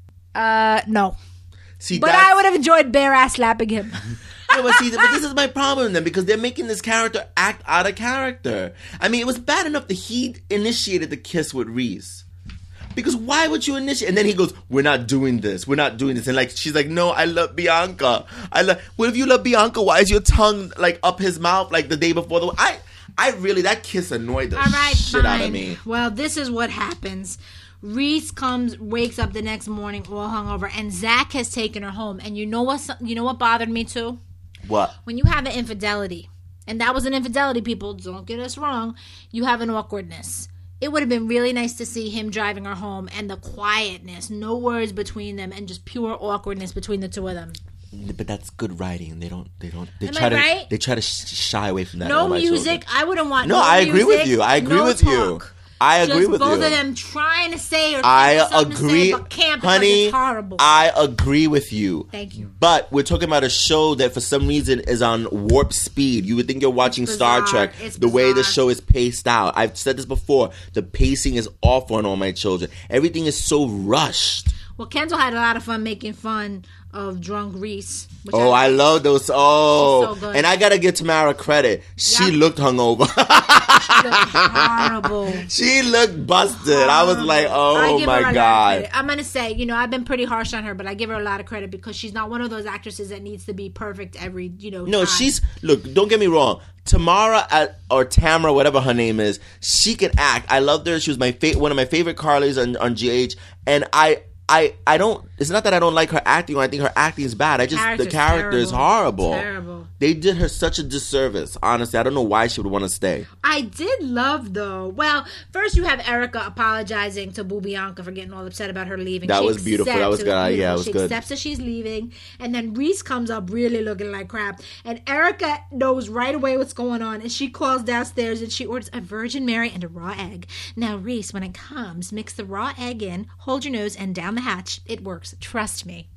Uh, no. See, but I would have enjoyed bare ass slapping him. No, but see, but this is my problem then, because they're making this character act out of character. I mean, it was bad enough that he initiated the kiss with Reese. Because why would you initiate? And then he goes, "We're not doing this. We're not doing this." And like, she's like, "No, I love Bianca. I love." Well, if you love Bianca, why is your tongue like up his mouth like the day before the? I, I really that kiss annoyed the All right, shit fine. out of me. Well, this is what happens. Reese comes, wakes up the next morning all hungover, and Zach has taken her home. And you know what? You know what bothered me too? What? When you have an infidelity, and that was an infidelity, people, don't get us wrong, you have an awkwardness. It would have been really nice to see him driving her home and the quietness, no words between them, and just pure awkwardness between the two of them. But that's good writing. They don't. They don't. They Am try I to. right? They try to sh- shy away from that. No music. Children. I wouldn't want. No, no I music, agree with you. I agree no with talk. you. I agree Just with both you. of them trying to say or I something agree, to say, but can't honey. It's horrible. I agree with you. Thank you. But we're talking about a show that for some reason is on warp speed. You would think you're watching It's Star bizarre. Trek. It's the way the bizarre. show is paced out. I've said this before. The pacing is awful on All My Children. Everything is so rushed. Well, Kendall had a lot of fun making fun of drunk Reese. Which Oh, I, I love those. Oh, so good. And I gotta give Tamara credit. She Yeah. looked hungover. She looked horrible. She looked busted. I was like, I oh give my her a lot of God. credit. I'm gonna say, you know, I've been pretty harsh on her, but I give her a lot of credit because she's not one of those actresses that needs to be perfect every, you know. No, time. she's look. Don't get me wrong. Tamara at, or Tamara, whatever her name is, she can act. I loved her. She was my fa- one of my favorite Carlys on, on G H, and I. I, I don't, it's not that I don't like her acting or I think her acting is bad. I just, Character's the character terrible. is horrible. Terrible. They did her such a disservice. Honestly, I don't know why she would want to stay. I did love, though. Well, first you have Erica apologizing to Boo Bianca for getting all upset about her leaving. That She was beautiful. That was accepts- good. beautiful. Yeah, it was she good. accepts that she's leaving. And then Reese comes up really looking like crap. And Erica knows right away what's going on. And she calls downstairs and she orders a Virgin Mary and a raw egg. Now, Reese, when it comes, mix the raw egg in, hold your nose, and down the hatch. It works. Trust me.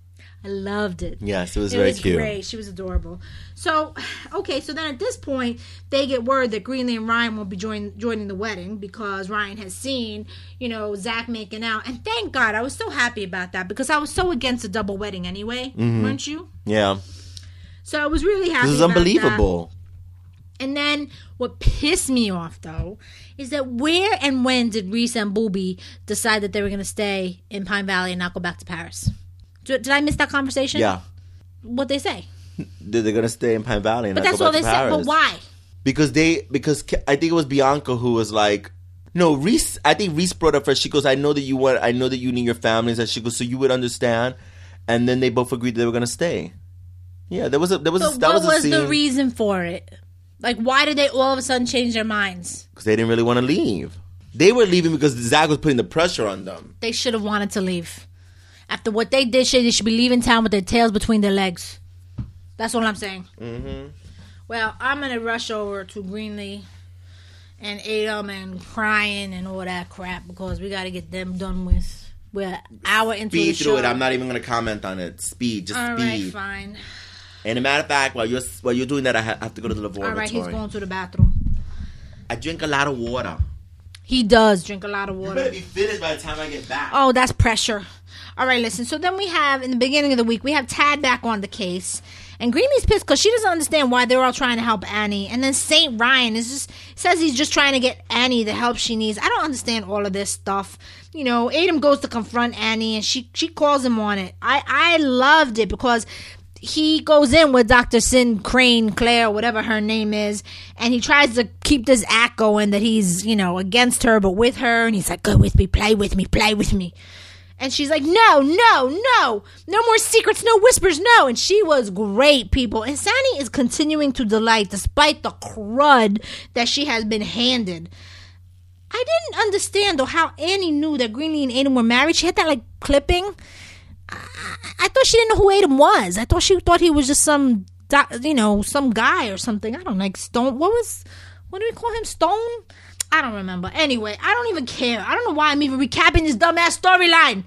I loved it. Yes, it was it very was cute. Great. She was adorable. So, okay, so then at this point, they get word that Greenlee and Ryan won't be join, joining the wedding because Ryan has seen, you know, Zach making out. And thank God, I was so happy about that because I was so against a double wedding anyway, mm-hmm. weren't you? Yeah. So I was really happy. This is about unbelievable. That. And then what pissed me off, though, is that where and when did Reese and Booby decide that they were going to stay in Pine Valley and not go back to Paris? Did I miss that conversation? Yeah. What'd they say? They're going to stay in Pine Valley and But not that's go all back they to Paris. said. But why? Because they, because I think it was Bianca who was like, no, Reese, I think Reese brought up first. She goes, I know that you want, I know that you need your families. And she goes, so you would understand. And then they both agreed they were going to stay. Yeah, there was a, there was But a, that what was, a was scene. the reason for it? Like, why did they all of a sudden change their minds? Because they didn't really want to leave. They were leaving because Zach was putting the pressure on them. They should have wanted to leave. After what they did, they should be leaving town with their tails between their legs. That's all I'm saying. Mm-hmm. Well, I'm going to rush over to Greenlee and Adam and crying and all that crap because we got to get them done with. We're an hour into Speed the through show. it. I'm not even going to comment on it. Speed, just All speed. right, fine. And a matter of fact, while you're while you're doing that, I ha- have to go to the laboratory. All right, he's going to the bathroom. I drink a lot of water. He does drink a lot of You water. better be finished by the time I get back. Oh, that's pressure. All right, listen. So then we have, in the beginning of the week, we have Tad back on the case. And Greeley's pissed because she doesn't understand why they're all trying to help Annie. And then Saint Ryan is just says he's just trying to get Annie the help she needs. I don't understand all of this stuff. You know, Adam goes to confront Annie, and she, she calls him on it. I, I loved it because he goes in with Doctor Sin Crane, Claire, whatever her name is, and he tries to keep this act going that he's, you know, against her but with her. And he's like, go with me, play with me, play with me. And she's like, no, no, no. No more secrets, no whispers, no. And she was great, people. And Sandy is continuing to delight despite the crud that she has been handed. I didn't understand, though, how Annie knew that Greeley and Adam were married. She had that, like, clipping. I, I thought she didn't know who Adam was. I thought she thought he was just some, you know, some guy or something. I don't know, like Stone. What was, what do we call him? Stone? I don't remember. Anyway, I don't even care. I don't know why I'm even recapping this dumbass storyline.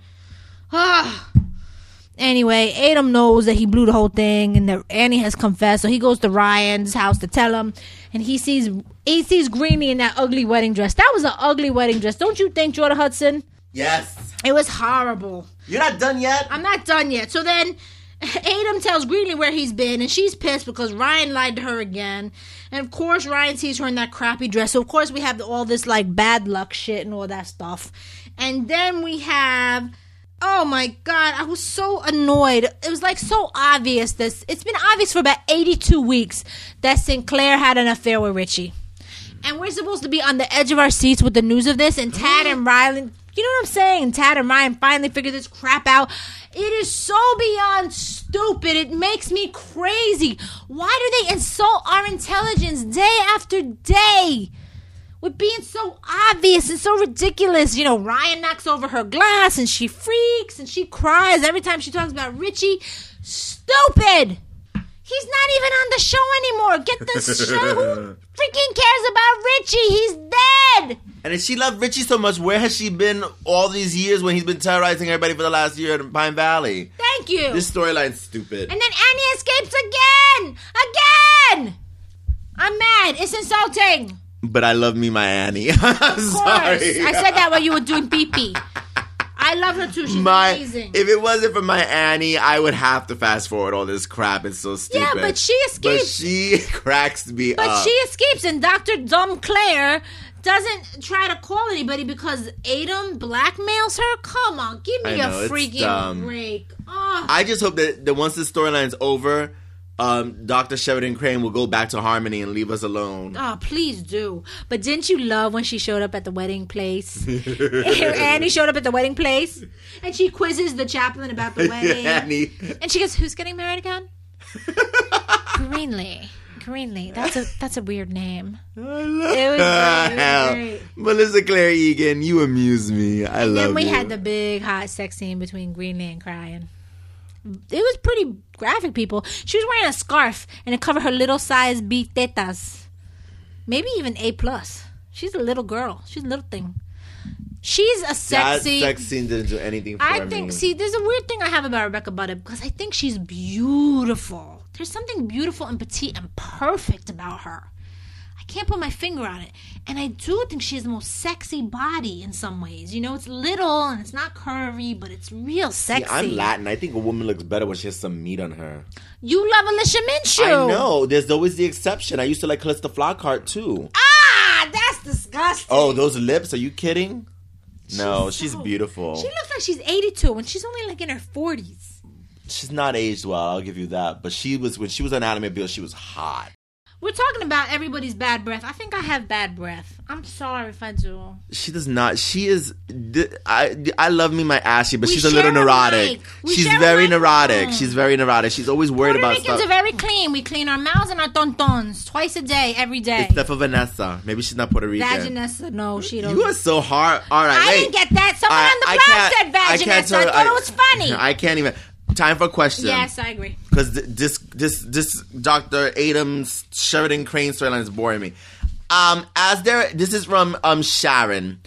Ah. Anyway, Adam knows that he blew the whole thing and that Annie has confessed, so he goes to Ryan's house to tell him, and he sees he sees Greeley in that ugly wedding dress. That was an ugly wedding dress. Don't you think, Jordan Hudson? Yes. It was horrible. You're not done yet? I'm not done yet. So then Adam tells Greeley where he's been, and she's pissed because Ryan lied to her again. And of course, Ryan sees her in that crappy dress. So of course, we have all this like bad luck shit and all that stuff. And then we have, oh my God, I was so annoyed. It was like so obvious. This it's been obvious for about eighty-two weeks that Sinclair had an affair with Richie. And we're supposed to be on the edge of our seats with the news of this. And Tad and Ryan, you know what I'm saying? Tad and Ryan finally figured this crap out. It is so beyond stupid. It makes me crazy. Why do they insult our intelligence day after day with being so obvious and so ridiculous? You know, Ryan knocks over her glass and she freaks and she cries every time she talks about Richie. Stupid. He's not even on the show anymore. Get this show. Who freaking cares about Richie? He's dead. And if she loved Richie so much, where has she been all these years when he's been terrorizing everybody for the last year in Pine Valley? Thank you. This storyline's stupid. And then Annie escapes again. Again. I'm mad. It's insulting. But I love me my Annie. I'm sorry. I said that while you were doing pee-pee. I love her too. She's my, amazing. If it wasn't for my Annie, I would have to fast forward all this crap. It's so stupid. Yeah, but she escapes. But she cracks me but up. But she escapes, and Doctor Dumb Claire doesn't try to call anybody because Adam blackmails her. Come on, give me know, a freaking break. Oh. I just hope that, that once this storyline's over, um, Doctor Sheridan Crane will go back to Harmony and leave us alone. Oh, please do. But didn't you love when she showed up at the wedding place? Annie showed up at the wedding place, and she quizzes the chaplain about the wedding. Annie. And she goes, "Who's getting married again?" Greenlee. Greenlee. That's a that's a weird name. I love it. Was great. It was great. Melissa Claire Egan, you amuse me. I and love you. Then we you. had the big hot sex scene between Greenlee and Cryan. It was pretty graphic, people. She was wearing a scarf, and it covered her little size B tetas. Maybe even A plus. She's a little girl. She's a little thing. She's a sexy. That sex scene didn't do anything for I me. think. See, there's a weird thing I have about Rebecca Budd because I think she's beautiful. There's something beautiful and petite and perfect about her. I can't put my finger on it. And I do think she has the most sexy body in some ways. You know, it's little and it's not curvy, but it's real sexy. See, I'm Latin. I think a woman looks better when she has some meat on her. You love Alicia Minshew. I know. There's always the exception. I used to like Calista Flockhart, too. Ah, that's disgusting. Oh, those lips? Are you kidding? She's no, she's so, beautiful. She looks like she's eighty-two and she's only like in her forties. She's not aged well, I'll give you that. But she was when she was on Anime Bill, she was hot. We're talking about everybody's bad breath. I think I have bad breath. I'm sorry if I do. She does not. She is. I I love me my Ashley, but we she's a little neurotic. A she's very neurotic. She's very neurotic. She's always worried Puerto about Ricans stuff. are very clean. We clean our mouths and our tontons twice a day, every day. Except for Vanessa. Maybe she's not Puerto Rican. Vaginessa. No, she don't. You are so hard. All right, I wait. didn't get that. Someone I, on the I blog said can't, vaginessa. I, I thought I, it was funny. I can't even. Time for a question. Yes, I agree. Because this this this Doctor Adams Sheridan Crane storyline is boring me. Um, as there, this is from um Sharon.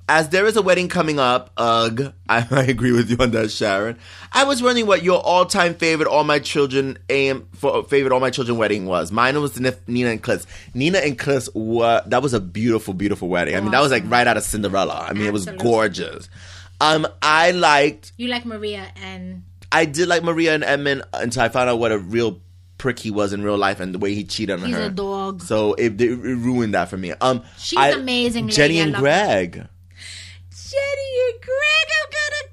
as there is a wedding coming up, ugh, I, I agree with you on that, Sharon. I was wondering what your all-time favorite All My Children A M for, favorite All My Children wedding was. Mine was Nina and Cliss. Nina and Cliss, were, that was a beautiful, beautiful wedding. I mean, that was like right out of Cinderella. I mean, Absolutely. It was gorgeous. Um, I liked... You like Maria and... I did like Maria and Edmund until I found out what a real prick he was in real life and the way he cheated on He's her. He's a dog. So it, it ruined that for me. Um, She's I, amazing. Jenny lady. and Greg. Her. Jenny and Greg, I'm gonna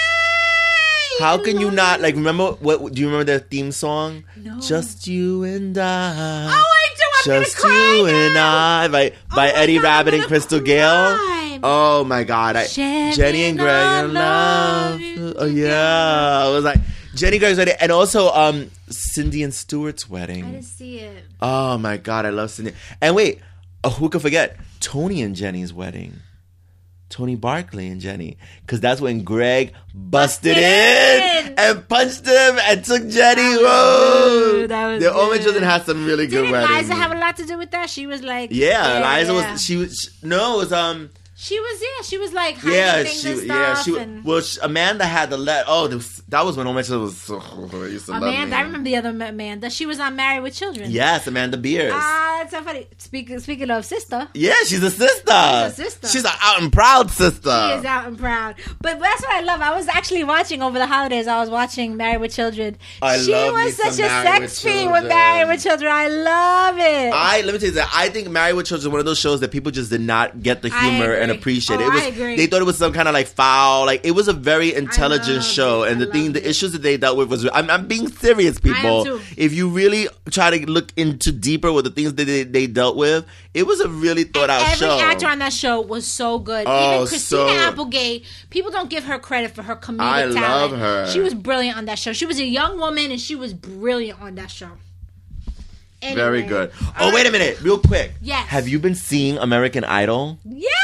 cry. How can you not like remember what? Do you remember their theme song? No. Just you and I. Oh, I do. I'm Just gonna cry you now. and I by by oh Eddie God, Rabbitt and Crystal cry. Gale. Oh my God! I, Jenny, Jenny and Greg in love. love. Oh yeah, I was like Jenny and Greg's wedding, and also um Cindy and Stuart's wedding. I didn't see it. Oh my God, I love Cindy. And wait, oh, who could forget Tony and Jenny's wedding? Tony Barkley and Jenny, because that's when Greg busted, busted in, in and punched him and took Jenny. That Whoa! That was the All My Children had some really Didn't good weddings. Liza have a lot to do with that? She was like, yeah, yeah Liza yeah. was. She was. She, no, it was um. She was yeah. She was like hiding Yeah, things she and yeah stuff. she and well she, Amanda had the let. Oh, was, that was when All My Children was. So, oh, I used to Amanda, love me. I remember the other Amanda. She was on Married with Children. Yes, Amanda Beers. Ah, that's so funny. Speaking speaking of sister. Yeah, she's a sister. She's a sister. She's an out and proud sister. She is out and proud. But that's what I love. I was actually watching over the holidays. I was watching Married with Children. I she love was me such some a Married sex with fiend with Children. Married with Children. I love it. I let me tell you that I think Married with Children is one of those shows that people just did not get the humor and appreciate. Oh, it was I agree. They thought it was some kind of like foul. Like it was a very intelligent show, it. and I the thing, loved the it. issues that they dealt with was. I'm, I'm being serious, people. I am too. If you really try to look into deeper with the things that they, they dealt with, it was a really thought out every show. Every actor on that show was so good. Oh, Even Christina so- Applegate, people don't give her credit for her comedic I talent. love her. She was brilliant on that show. She was a young woman, and she was brilliant on that show. Anyway, Very good. Oh, right. wait a minute, real quick. Yes. Have you been seeing American Idol?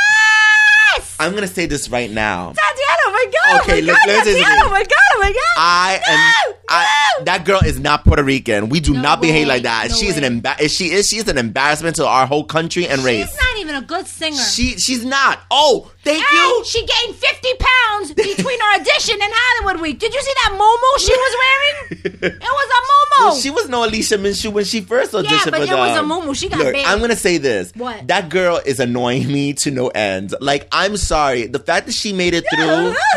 Yes! I'm gonna say this right now. Tatiana, oh my God! Okay, oh my look, God, let's- Tatiana, oh my God! Oh my God! I am. No! I, No! that girl is not Puerto Rican. We do No not behave way. like that. No she's way. an emba- She is. She's an embarrassment to our whole country and race. She's not even a good singer. She. She's not. Oh, thank and you. she gained fifty pounds between her audition and Hollywood Week. Did you see that muumuu she was wearing? It was a muumuu. Well, she was no Alicia Minshew when she first auditioned. Yeah, but for it the, was a muumuu. She got Look, big. I'm gonna say this. What? That girl is annoying me to no end. Like, I'm sorry. The fact that she made it through.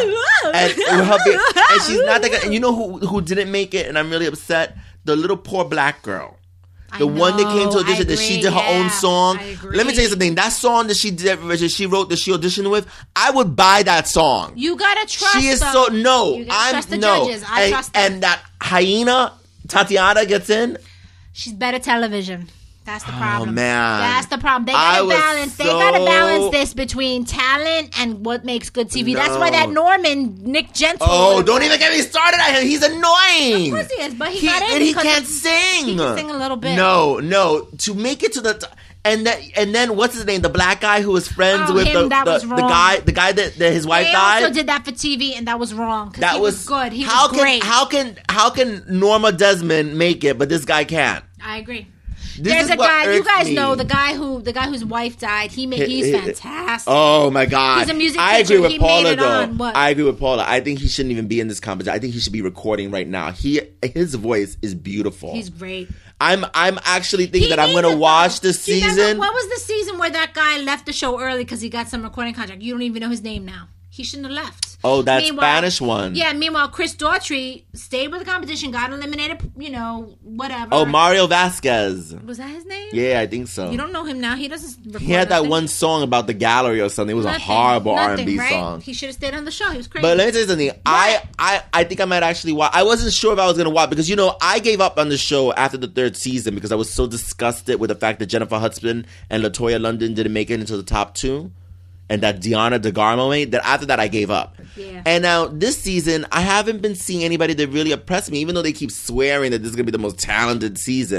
and, her big, and she's not that good. And you know who who didn't make it? And I'm really upset. The little poor black girl. The I one that came to know, audition I that she agree, did her yeah, own song. I agree. Let me tell you something. That song that she did, that she wrote, that she auditioned with, I would buy that song. You gotta trust She is them. so no. You gotta I'm trust the no. judges. I and, trust them. and that hyena Tatiana gets in. She's better television. That's the problem. Oh man, That's the problem. They I gotta was balance. They so- gotta balance this between talent and what makes good T V. That's why that No. Norman Nick Gentle. Oh, don't even get me started on him. He's annoying. Of course he is, but he, He, got in and he because can't of- sing. He can sing a little bit. No, no. To make it to the. T- and then, and then, what's his name? The black guy who was friends Oh, with him, the, that the, was the wrong. guy, the guy that, that his wife They died. also did that for T V, and that was wrong. 'cause That he was, was, good. He how was can, great. How can how can Norma Desmond make it, but this guy can't? I agree. This There's is a what guy. You irks guys me. know the guy who the guy whose wife died. He made. He's He- he- fantastic. Oh my God! He's a music I teacher. agree with He Paula made it though. on, what? I agree with Paula. I think he shouldn't even be in this competition. I think he should be recording right now. He his voice is beautiful. He's great. I'm I'm actually thinking He that I'm needs gonna it, watch though. this Do you remember- season. What was the season where that guy left the show early because he got some recording contract? You don't even know his name now. He shouldn't have left. Oh, that Meanwhile- Spanish one. Yeah. Meanwhile, Chris Daughtry stayed with the competition, got eliminated. You know, whatever. Oh, Mario Vasquez. Was that his name? Yeah, I think so. You don't know him now. He doesn't. Record He had that nothing. one song about the gallery or something. It was Nothing. a horrible R and Nothing, B right? song. He should have stayed on the show. He was crazy. But let me tell you something. I, I, I think I might actually watch. I wasn't sure if I was going to watch because, you know, I gave up on the show after the third season because I was so disgusted with the fact that Jennifer Hudson and LaToya London didn't make it into the top two and that Deanna DeGarmo made, that after that I gave up. Yeah. And now this season, I haven't been seeing anybody that really impressed me, even though they keep swearing that this is going to be the most talented season.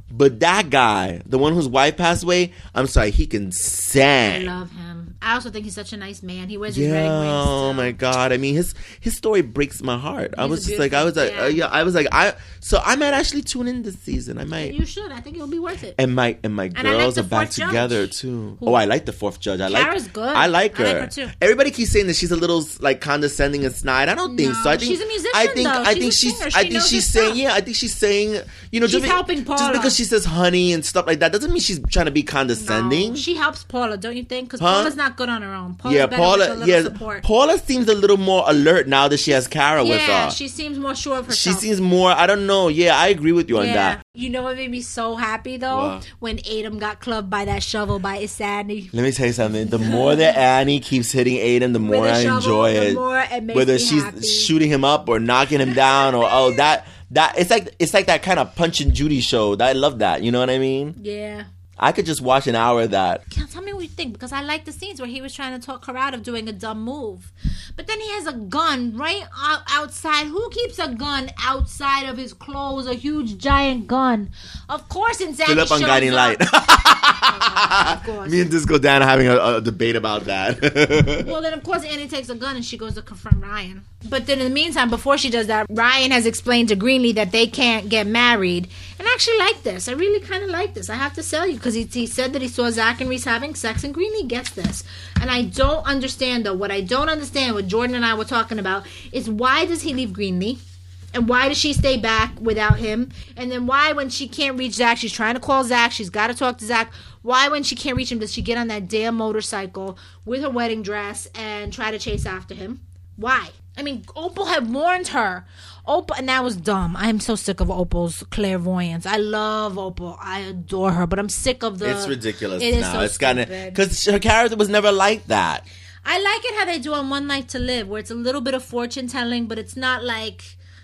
But that guy, the one whose wife passed away, I'm sorry, he can sing. I love him. I also think he's such a nice man. He wears yeah, his wedding rings. Oh my God. I mean, his his story breaks my heart. He's I was just like, I was like, yeah. Uh, yeah, I was like, I. So I might actually tune in this season. I might. You should. I think it'll be worth it. And my and my girls like are back judge. together too. Who? Oh, I like the fourth judge. I Kara's like. good. I like her. I like her too. Everybody keeps saying that she's a little like condescending and snide. I don't think no, so. I think she's a musician. I think though. I she's think she's. I she think she's saying. stuff. Yeah, I think she's saying. You know, she's just, helping Paula. Just because she says honey and stuff like that doesn't mean she's trying to be condescending. No, she helps Paula, don't you think? Because huh? Paula's not good on her own. Paula's yeah, better Paula. with a little yeah, support. Paula seems a little more alert now that she has Kara yeah, with her. Yeah, she seems more sure of herself. She seems more. I don't know. Yeah, I agree with you on yeah. that. You know what made me so happy though? What? When Adam got clubbed by that shovel by Isani. Let me tell you something. The more that Annie keeps hitting Adam, the more I shovel, enjoy it. The more it makes Whether me she's happy. shooting him up or knocking him down, or oh that that it's like it's like that kind of Punch and Judy show. I love that. You know what I mean? Yeah. I could just watch an hour of that. Tell me what you think, because I like the scenes where he was trying to talk her out of doing a dumb move. But then he has a gun right outside. Who keeps a gun outside of his clothes? A huge giant gun. Of course, in Zanny Philip on Guiding Light. Of course. Me and Disco Dan are having a, a debate about that. Well, then of course Annie takes a gun and she goes to confront Ryan. But then in the meantime, before she does that, Ryan has explained to Greenlee that they can't get married. And I actually like this. I really kind of like this. I have to tell you, because he, he said that he saw Zach and Reese having sex, and Greenlee gets this. And I don't understand, though. What I don't understand, what Jordan and I were talking about, is why does he leave Greenlee? And why does she stay back without him? And then why, when she can't reach Zach, she's trying to call Zach, she's got to talk to Zach. Why, when she can't reach him, does she get on that damn motorcycle with her wedding dress and try to chase after him? Why? I mean, Opal had warned her. Opal, and that was dumb. I'm so sick of Opal's clairvoyance. I love Opal. I adore her, but I'm sick of the... It's ridiculous it now. Is so it's kind of... Because her character was never like that. I like it how they do on One Life to Live, where it's a little bit of fortune telling, but it's not like...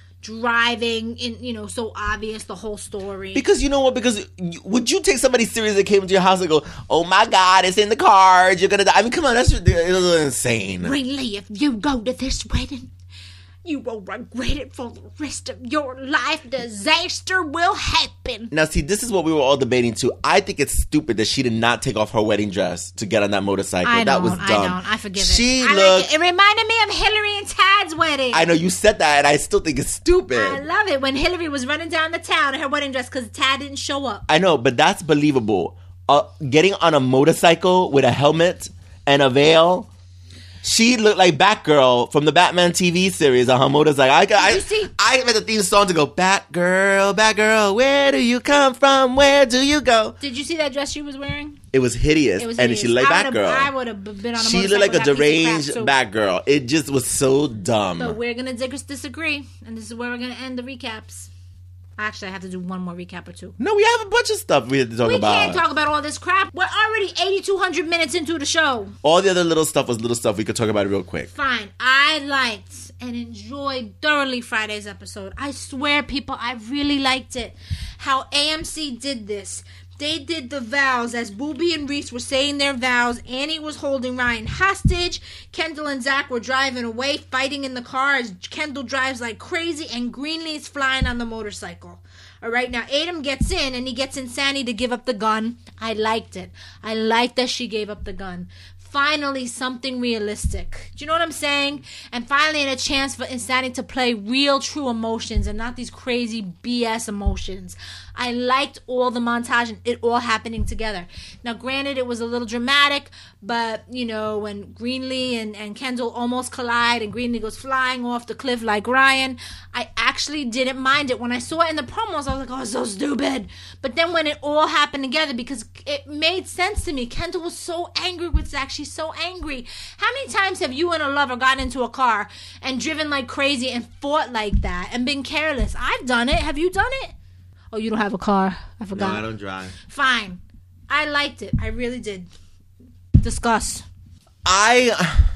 driving in, you know, so obvious the whole story. Because you know what? Because you, would you take somebody serious that came into your house and go, "Oh my God, it's in the cards, you're gonna die"? I mean, come on, that's insane. Really, if you go to this wedding, you will regret it for the rest of your life. Disaster will happen. Now, see, this is what we were all debating too. I think it's stupid that she did not take off her wedding dress to get on that motorcycle. I that don't, was dumb. I don't. I forgive she it. I looked. Like it. It reminded me of Hillary and Tad's wedding. I know you said that, and I still think it's stupid. I love it when Hillary was running down the town in her wedding dress because Tad didn't show up. I know, but that's believable. Uh, getting on a motorcycle with a helmet and a veil. She looked like Batgirl from the Batman T V series on her motorcycle. I, I, you see? I made the theme song to go, Batgirl, Batgirl, where do you come from? Where do you go? Did you see that dress she was wearing? It was hideous. It was and hideous. she looked like Batgirl. I would have been on a She motorcycle looked like a with that deranged piece of Batgirl. crap, It just was so dumb. But we're going to disagree. And this is where we're going to end the recaps. Actually, I have to do one more recap or two. No, we have a bunch of stuff we have to talk we about. We can't talk about all this crap. We're already eighty-two hundred minutes into the show. All the other little stuff was little stuff. We could talk about it real quick. Fine. I liked and enjoyed thoroughly Friday's episode. I swear, people, I really liked it. How A M C did this. They did the vows as Boobie and Reese were saying their vows. Annie was holding Ryan hostage. Kendall and Zach were driving away, fighting in the car as Kendall drives like crazy, and Greenlee's flying on the motorcycle. All right, now Adam gets in, and he gets Insanity to give up the gun. I liked it. I liked that she gave up the gun. Finally, something realistic. Do you know what I'm saying? And finally, a chance for Insanity to play real, true emotions and not these crazy B S emotions. I liked all the montage and it all happening together. Now, granted, it was a little dramatic, but, you know, when Greenlee and, and Kendall almost collide and Greenlee goes flying off the cliff like Ryan, I actually didn't mind it. When I saw it in the promos, I was like, oh, it's so stupid. But then when it all happened together, because it made sense to me. Kendall was so angry with Zach. She's so angry. How many times have you and a lover gotten into a car and driven like crazy and fought like that and been careless? I've done it. Have you done it? Oh, you don't have a car. I forgot. No, I don't drive. Fine. I liked it. I really did. Discuss. I...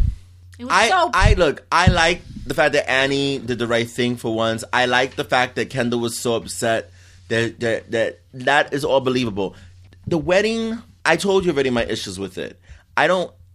It was I, so... I look, I like the fact that Annie did the right thing for once. I like the fact that Kendall was so upset. That that that, that is all believable. The wedding, I told you already my issues with it. I don't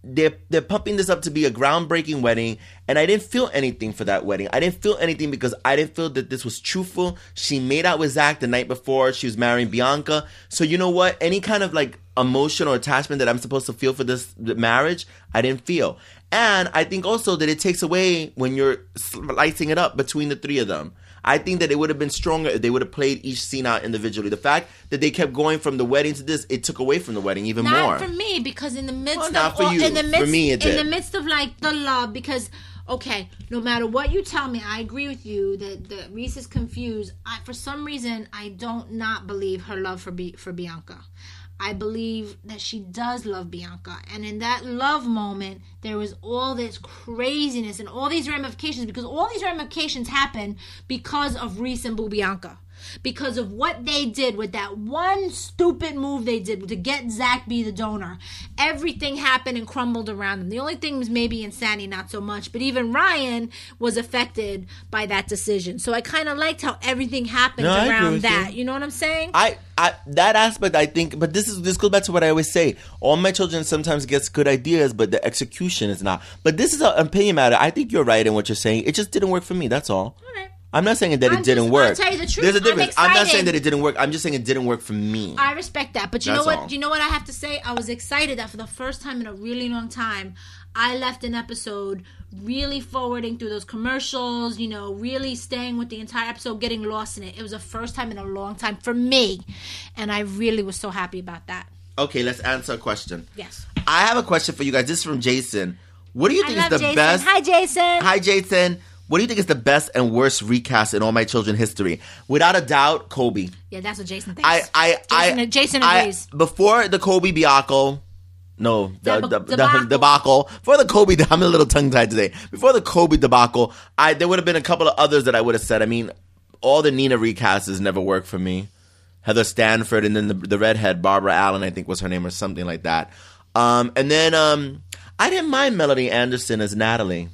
they're, they're pumping this up to be a groundbreaking wedding, and I didn't feel anything for that wedding. I didn't feel anything because I didn't feel that this was truthful. She made out with Zach the night before she was marrying Bianca. So you know what? Any kind of like emotion or attachment that I'm supposed to feel for this marriage, I didn't feel. And I think also that it takes away when you're slicing it up between the three of them. I think that it would have been stronger if they would have played each scene out individually. The fact that they kept going from the wedding to this, it took away from the wedding even not more. Not for me, because in the midst well, of not for all, you. in the midst, for me, it did. in the midst of like the love, because okay, no matter what you tell me, I agree with you that, that Reese is confused. I, for some reason, I don't not believe her love for B, for Bianca. I believe that she does love Bianca. And in that love moment, there was all this craziness and all these ramifications, because all these ramifications happen because of Reese and Boo Bianca. Because of what they did with that one stupid move they did to get Zach be the donor. Everything happened and crumbled around them. The only thing was maybe Insanity, not so much. But even Ryan was affected by that decision. So I kind of liked how everything happened no, around that. You. you know what I'm saying? I, I that aspect, I think, but this is this goes back to what I always say. All my children sometimes gets good ideas, but the execution is not. But this is an opinion matter. I think you're right in what you're saying. It just didn't work for me. That's all. All right. I'm not saying that it I'm didn't just, work. I'll tell you the truth. There's a difference. I'm, I'm not saying that it didn't work. I'm just saying it didn't work for me. I respect that. But you That's know what? all. You know what I have to say? I was excited that for the first time in a really long time, I left an episode really forwarding through those commercials, you know, really staying with the entire episode, getting lost in it. It was the first time in a long time for me. And I really was so happy about that. Okay, let's answer a question. Yes. I have a question for you guys. This is from Jason. What do you think I is love the Jason. best? Hi, Jason. Hi, Jason. What do you think is the best and worst recast in All My Children history? Without a doubt, Kobe. Yeah, that's what Jason thinks. I, I, Jason, I, Jason I, agrees. Before the Kobe Biaco, no, the, Deb- the, debacle. the debacle. Before the Kobe, I'm a little tongue-tied today. Before the Kobe debacle, I there would have been a couple of others that I would have said. I mean, all the Nina recasts never worked for me. Heather Stanford, and then the, the redhead, Barbara Allen, I think was her name, or something like that. Um, and then um, I didn't mind Melody Anderson as Natalie.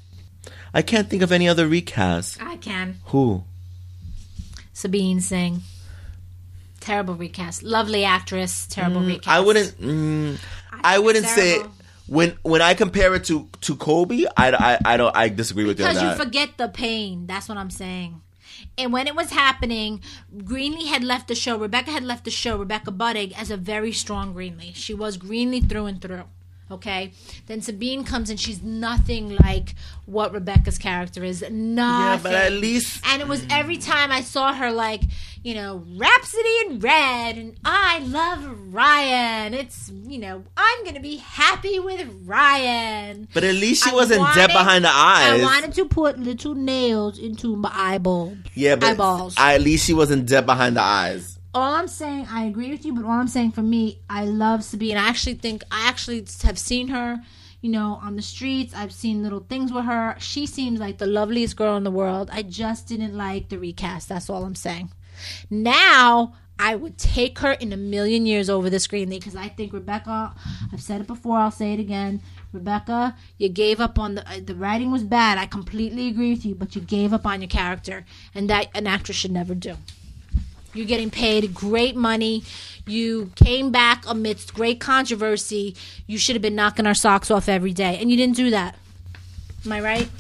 I can't think of any other recast. I can. Who? Sabine Singh. Terrible recast. Lovely actress. Terrible Mm, recast. I wouldn't. Mm, I, I wouldn't say terrible. when when I compare it to, to Kobe. I, I, I don't. I disagree with because you on you that. forget the pain. That's what I'm saying. And when it was happening, Greenlee had left the show. Rebecca had left the show. Rebecca Budig as a very strong Greenlee. She was Greenlee through and through. Okay, then Sabine comes and she's nothing like what Rebecca's character is. Nothing. Yeah, but at least, and it was every time I saw her, like, you know, Rhapsody in Red, and I love Ryan. It's, you know, I'm gonna be happy with Ryan. but at least she I wasn't wanted- dead behind the eyes. I wanted to put little nails into my eyeballs. yeah, but eyeballs. I, at least she wasn't dead behind the eyes. All I'm saying, I agree with you, but all I'm saying for me, I love Sabine. I actually think, I actually have seen her, you know, on the streets. I've seen little things with her. She seems like the loveliest girl in the world. I just didn't like the recast. That's all I'm saying. Now, I would take her in a million years over the screen because I think Rebecca, I've said it before, I'll say it again. Rebecca, you gave up on the, uh, the writing was bad. I completely agree with you, but you gave up on your character. And that an actress should never do. You're getting paid great money. You came back amidst great controversy. You should have been knocking our socks off every day. And you didn't do that. Am I right?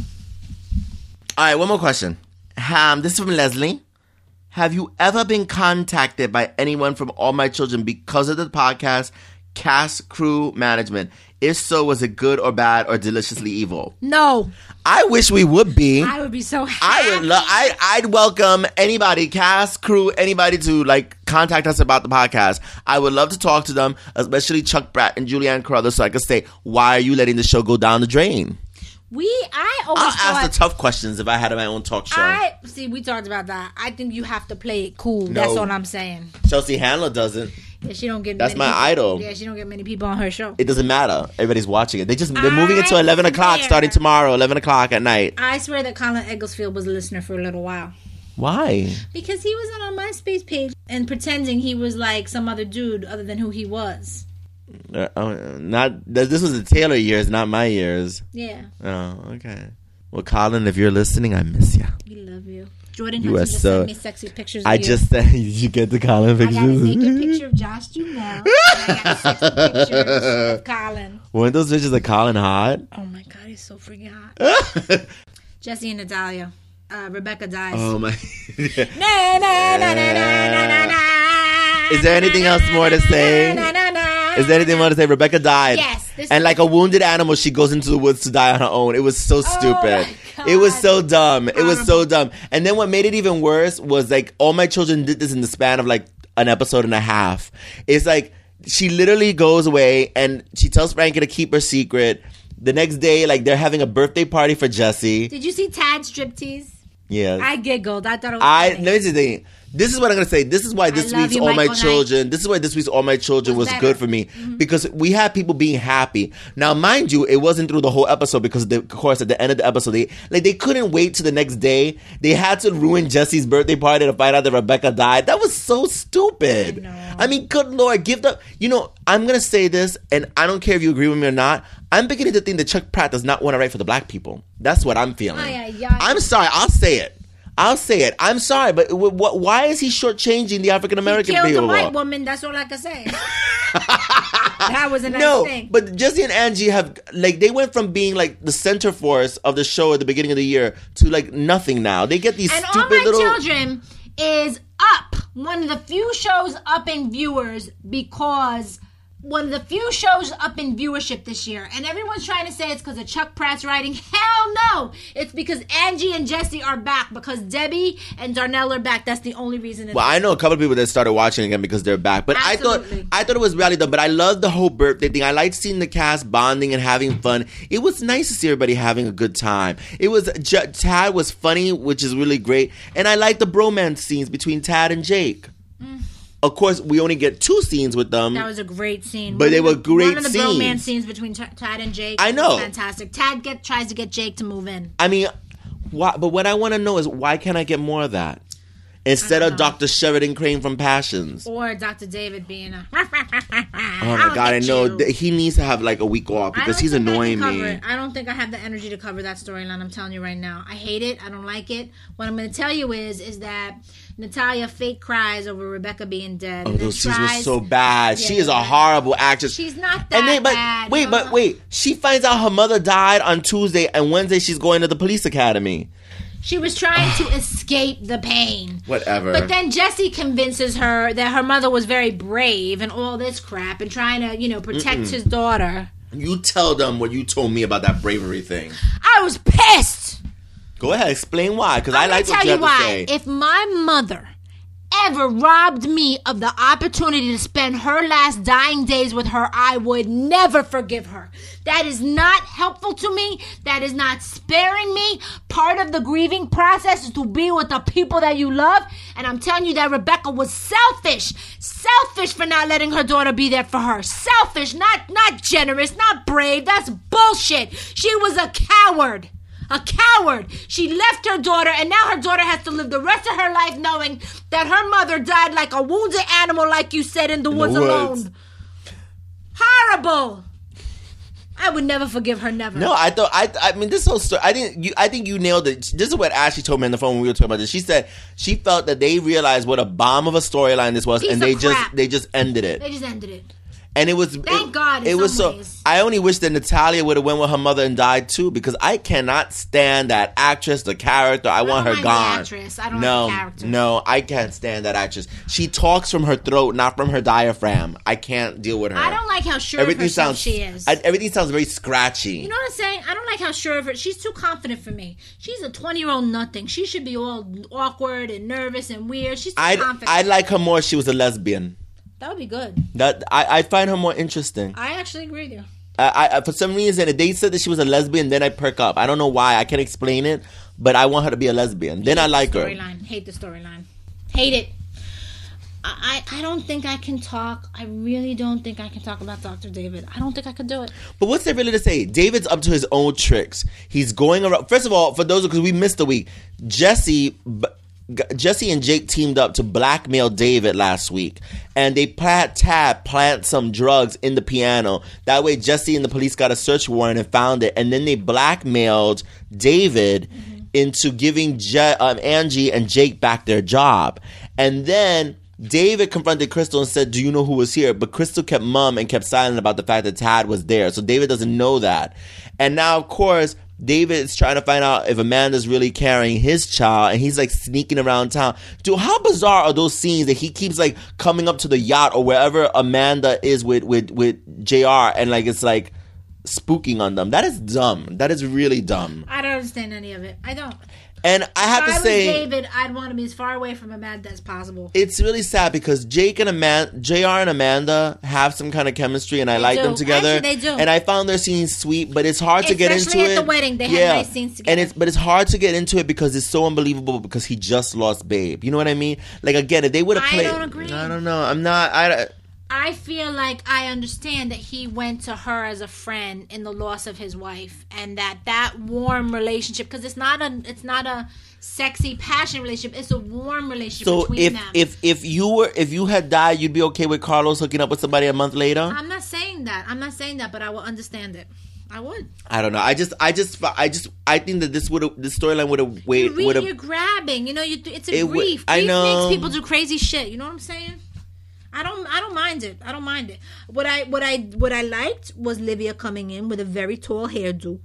All right, one more question. Um, this is from Leslie. Have you ever been contacted by anyone from All My Children because of the podcast, cast, crew, management? If so, was it good or bad or deliciously evil? No. I wish we would be. I would be so happy. I would love. I I'd welcome anybody, cast, crew, anybody to like contact us about the podcast. I would love to talk to them, especially Chuck Bratt and Julianne Carruthers, so I could say, "Why are you letting the show go down the drain?" We, I always I'll thought, ask the tough questions if I had my own talk show. I see. We talked about that. I think you have to play it cool. No. That's all I'm saying. Chelsea Handler doesn't. Yeah, she don't get. That's many my people. idol. Yeah, she don't get many people on her show. It doesn't matter. Everybody's watching it. They just they're moving it to I eleven o'clock swear. starting tomorrow. Eleven o'clock at night. I swear that Colin Egglesfield was a listener for a little while. Why? Because he was on our MySpace page and pretending he was like some other dude other than who he was. Uh, oh, not this was the Taylor years, not my years. Yeah. Oh, okay. Well, Colin, if you're listening, I miss you. We love you. Jordan You Hudson are just so- sent me sexy pictures of I you. just said, did you get the Colin I got a pictures? naked picture of Josh Duhamel. And I got sexy pictures of Colin. Weren't those pictures of Colin hot? Oh my God, he's so freaking hot. Jesse and Natalia. Uh, Rebecca dies. Oh my. Na, na, na, na, na, na, na, na. Is there anything else more to say? Na, na, na, Is there anything more to say? Rebecca died. Yes. This And like a wounded animal, she goes into the woods to die on her own. It was so stupid. my It was God. so dumb. It was so dumb. And then what made it even worse was like all my children did this in the span of like an episode and a half. It's like she literally goes away and she tells Frankie to keep her secret. The next day, like they're having a birthday party for Jesse. Did you see Tad's striptease? Yeah. I giggled. I thought it was I funny. let me see the thing. This is what I'm gonna say. This is why this love week's you, All My Michael Children. This is why this week's All My Children Was was, better. good for me because we had people being happy. Now, mind you, it wasn't through the whole episode because, the, of course, at the end of the episode, they like they couldn't wait to the next day. They had to ruin Jesse's birthday party to find out that Rebecca died. That was so stupid. I know. I mean, good Lord, give the. You know, I'm gonna say this, and I don't care if you agree with me or not. I'm beginning to think that Chuck Pratt does not want to write for the black people. That's what I'm feeling. Ay, ay, ay. I'm sorry. I'll say it. I'll say it. I'm sorry, but w- w- why is he shortchanging the African American Killed people? the white woman. That's all I can say. That was a nice No, thing. but Jesse and Angie have like they went from being like the center force of the show at the beginning of the year to like nothing now. They get these And All stupid My little. Children is up. One of the few shows up in viewers because one of the few shows up in viewership this year. And everyone's trying to say it's because of Chuck Pratt's writing. Hell no. It's because Angie and Jesse are back because Debbie and Darnell are back. That's the only reason. It's Well, I know a couple of people that started watching again because they're back. But I Absolutely. thought I thought it was really dumb. But I loved the whole birthday thing. I liked seeing the cast bonding and having fun. It was nice to see everybody having a good time. It was J- Tad was funny, which is really great, and I liked the bromance scenes between Tad and Jake. Mm. Of course, we only get two scenes with them. That was a great scene. But One they of were the- great One of the scenes. bromance scenes between T- Tad and Jake. I know. was fantastic. Tad get tries to get Jake to move in. I mean, why, but what I want to know is why can't I get more of that instead of know. Doctor Sheridan Crane from Passions? Or Doctor David being a. Oh my God, I know Th- he needs to have like a week off I because don't he's think I can annoying cover me. it. I don't think I have the energy to cover that storyline. I'm telling you right now. I hate it. I don't like it. What I'm going to tell you is, is that Natalia fake cries over Rebecca being dead. Oh, and then those scenes were tries- so bad. Yeah, she is a yeah. horrible actress. She's not that And then, but bad. wait, no. but wait. She finds out her mother died on Tuesday, and Wednesday she's going to the police academy. She was trying to escape the pain. Whatever. But then Jesse convinces her that her mother was very brave and all this crap and trying to, you know, protect Mm-mm. his daughter. You tell them what you told me about that bravery thing. I was pissed. Go ahead, explain why, because I I'm like gonna what tell you you have to why. say. If my mother ever robbed me of the opportunity to spend her last dying days with her, I would never forgive her. That is not helpful to me. That is not sparing me. Part of the grieving process is to be with the people that you love. And I'm telling you that Rebecca was selfish. Selfish for not letting her daughter be there for her. Selfish, not, not generous, not brave. That's bullshit. She was a coward. A coward. She left her daughter, and now her daughter has to live the rest of her life knowing that her mother died like a wounded animal, like you said, in the, In woods, the woods. alone. Horrible. I would never forgive her, never. No, I thought I. I mean, this whole story. I didn't. You, I think you nailed it. This is what Ashley told me on the phone when we were talking about this. She said she felt that they realized what a bomb of a storyline this was, Piece and of they crap. just they just ended it. They just ended it. And it was Thank it, God, in it was some so. ways. I only wish that Natalia would have went with her mother and died too, because I cannot stand that actress, the character. I, want don't her mind the gone. actress. I don't no, like the character. no, I can't stand that actress. She talks from her throat, not from her diaphragm. I can't deal with her. I don't like how sure everything of herself sounds. she is. I, everything sounds very scratchy. You know what I'm saying? I don't like how sure of her. She's too confident for me. She's a twenty-year-old nothing. She should be all awkward and nervous and weird. She's too I'd, confident. I'd like her more if she was a lesbian. That would be good. That I, I find her more interesting. I actually agree with you. I, I, for some reason, if they said that she was a lesbian, then I perk up. I don't know why. I can't explain it, but I want her to be a lesbian. Then I like her. Storyline. Hate the storyline. Hate it. I, I I don't think I can talk. I really don't think I can talk about Doctor David. I don't think I could do it. But what's there really to say? David's up to his own tricks. He's going around. First of all, for those because we missed a week, Jesse. Jesse and Jake teamed up to blackmail David last week, and they plant Tad plant some drugs in the piano. That way, Jesse and the police got a search warrant and found it, and then they blackmailed David. Mm-hmm. into giving Je- um, Angie and Jake back their job. And then David confronted Crystal and said, do you know who was here? But Crystal kept mum and kept silent about the fact that Tad was there. So David doesn't know that. And now, of course, David is trying to find out if Amanda's really carrying his child, and he's like sneaking around town. Dude, how bizarre are those scenes that he keeps like coming up to the yacht or wherever Amanda is with, with, with J R, and like it's like spooking on them? That is dumb. That is really dumb. I don't understand any of it. I don't. And I have if to I say, was David, I'd want to be as far away from Amanda as possible. It's really sad because Jake and Amanda, J R and Amanda have some kind of chemistry, and I They like do. them together. Actually, they do. And I found their scenes sweet, but it's hard to get into Especially it. at the wedding, they had nice scenes together. And it's but it's hard to get into it because it's so unbelievable because he just lost Babe. You know what I mean? Like again, if they would have I played, don't agree. I don't know. I'm not. I. I feel like I understand that he went to her as a friend in the loss of his wife, and that that warm relationship, because it's not a it's not a sexy passionate relationship, it's a warm relationship So between if them. if if you were if you had died, you'd be okay with Carlos hooking up with somebody a month later? I'm not saying that. I'm not saying that, but I will understand it. I would. I don't know. I just, I just, I just, I think that this would have, this storyline would have waited. You're, Would you're have. grabbing. You know, you, it's a It would- grief. I Grief know. makes people do crazy shit. You know what I'm saying? I don't. I don't mind it. I don't mind it. What I what I what I liked was Livia coming in with a very tall hairdo.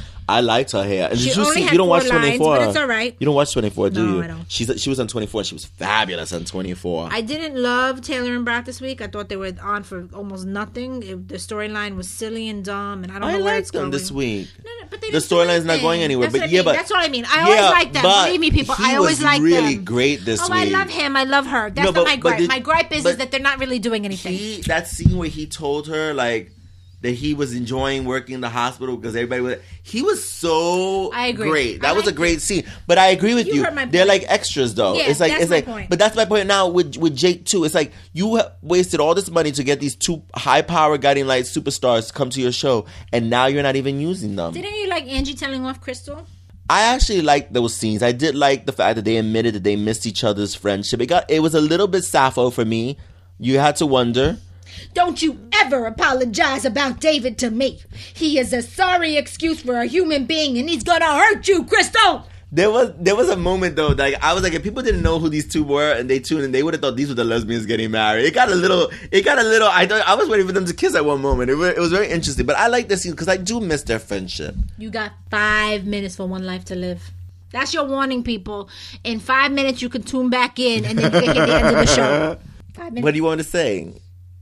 I liked her hair. And She did you only see? had You don't four watch lines, twenty-four. but it's all right. You don't watch twenty-four, do No, you? I don't. She's she was on twenty-four. And she was fabulous on twenty-four. I didn't love Taylor and Brock this week. I thought they were on for almost nothing. It, the storyline was silly and dumb, and I don't I know where liked it's them going. this week. No, no, but they The didn't do storyline's not anything. going anywhere, That's but what I yeah, mean. but- that's what I mean. I Yeah, always like them. but Believe me, people. he I always was like really them. great this oh, I week. love him. I love her. That's No, but- not my but gripe. did- my gripe is, but is that they're not really doing anything. He, that scene where he told her like that he was enjoying working in the hospital because everybody was. He was so I agree. great. That I was a liked great it. scene. But I agree with You you. heard my They're point. like extras though. Yeah, it's like that's it's my like. point. But that's my point now with with Jake too. It's like you ha- wasted all this money to get these two high power guiding light superstars to come to your show, and now you're not even using them. Didn't you like Angie telling off Crystal? I actually liked those scenes. I did like the fact that they admitted that they missed each other's friendship. It got it was a little bit sappho for me. You had to wonder. Don't you ever apologize about David to me. He is a sorry excuse for a human being, and he's gonna hurt you, Crystal. There was there was a moment though, like I was like, if people didn't know who these two were and they tuned in, they would have thought these were the lesbians getting married. It got a little, it got a little. I thought I was waiting for them to kiss at one moment. It was, it was very interesting, but I like this scene because I do miss their friendship. You got five minutes for one life to live. That's your warning, people. In five minutes, you can tune back in, and then you can hear the end of the show. Five minutes. What do you want to say?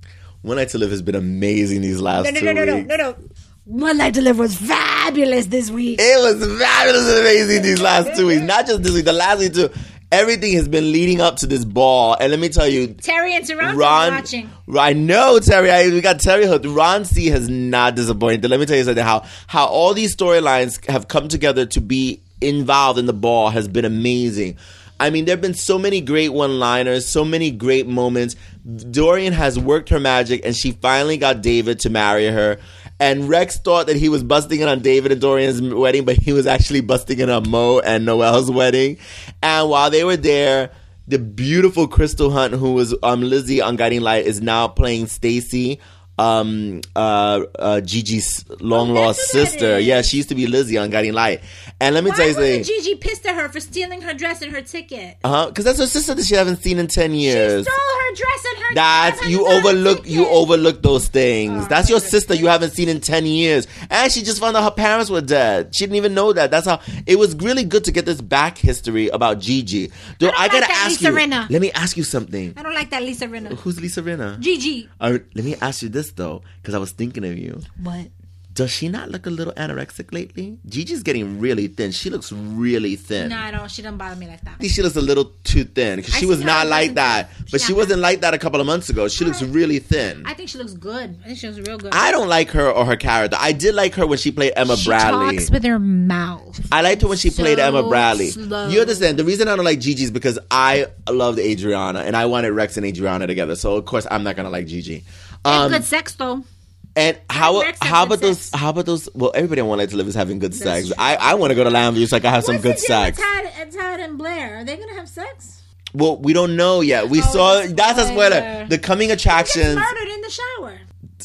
One Night to Live has been amazing these last No, no, two no, no, no, weeks. no, no. One Night to Live was fabulous this week. It was fabulous and amazing these last two weeks. Not just this week, the last week too. Everything has been leading up to this ball, and let me tell you, Terry and Toronto Ron, watching. I know Terry. I, we got Terry hooked. Ron C has not disappointed. Let me tell you something. How how all these storylines have come together to be involved in the ball has been amazing. I mean, there have been so many great one-liners, so many great moments. Dorian has worked her magic, and she finally got David to marry her. And Rex thought that he was busting it on David and Dorian's wedding, but he was actually busting it on Mo and Noelle's wedding. And while they were there, the beautiful Crystal Hunt, who was um, Lizzie on Guiding Light, is now playing Stacy, um, uh, uh, Gigi's long-lost Oh, that's who that sister. is. Yeah, she used to be Lizzie on Guiding Light. And let me Why tell you wasn't something. Gigi pissed at her for stealing her dress and her ticket? Uh huh. Because that's her sister that she haven't seen in ten She years. stole her dress and her That's dress you and her overlook. ticket. You overlook those things. Oh, That's your that's sister you haven't seen in ten years, and she just found out her parents were dead. She didn't even know that. That's how it was really good to get this back history about Gigi. Though I I, don't gotta like that ask Lisa you. Rinna. Let me ask you something. I don't like that Lisa Rinna. Who's Lisa Rinna? Gigi. Uh, let me ask you this though, because I was thinking of you. What? Does she not look a little anorexic lately? Gigi's getting really thin. She looks really thin. No, I don't. She doesn't bother me like that. I think she looks a little too thin because I she was see her not in like person. that. She's But she not wasn't like that a couple of months ago. She looks Alright. really thin. I think she looks good. I think she looks real good. I don't like her or her character. I did like her when she played Emma she Bradley. talks with her mouth. I liked her when she So played Emma Bradley. slow. You understand? The reason I don't like Gigi is because I loved Adriana and I wanted Rex and Adriana together. So of course I'm not gonna like Gigi. They have Um, good sex though. and how Rex have how good about those? sex. How about those? Well, everybody on One Night to Live is having good sex. true. I, I want to go to Lambview so I can have some What's good the deal sex. with Todd, Todd and Blair? Are they gonna have sex? Well, we don't know yet. We Oh, saw it's a that's a spoiler. spoiler. The coming He gets attractions. murdered in the shower.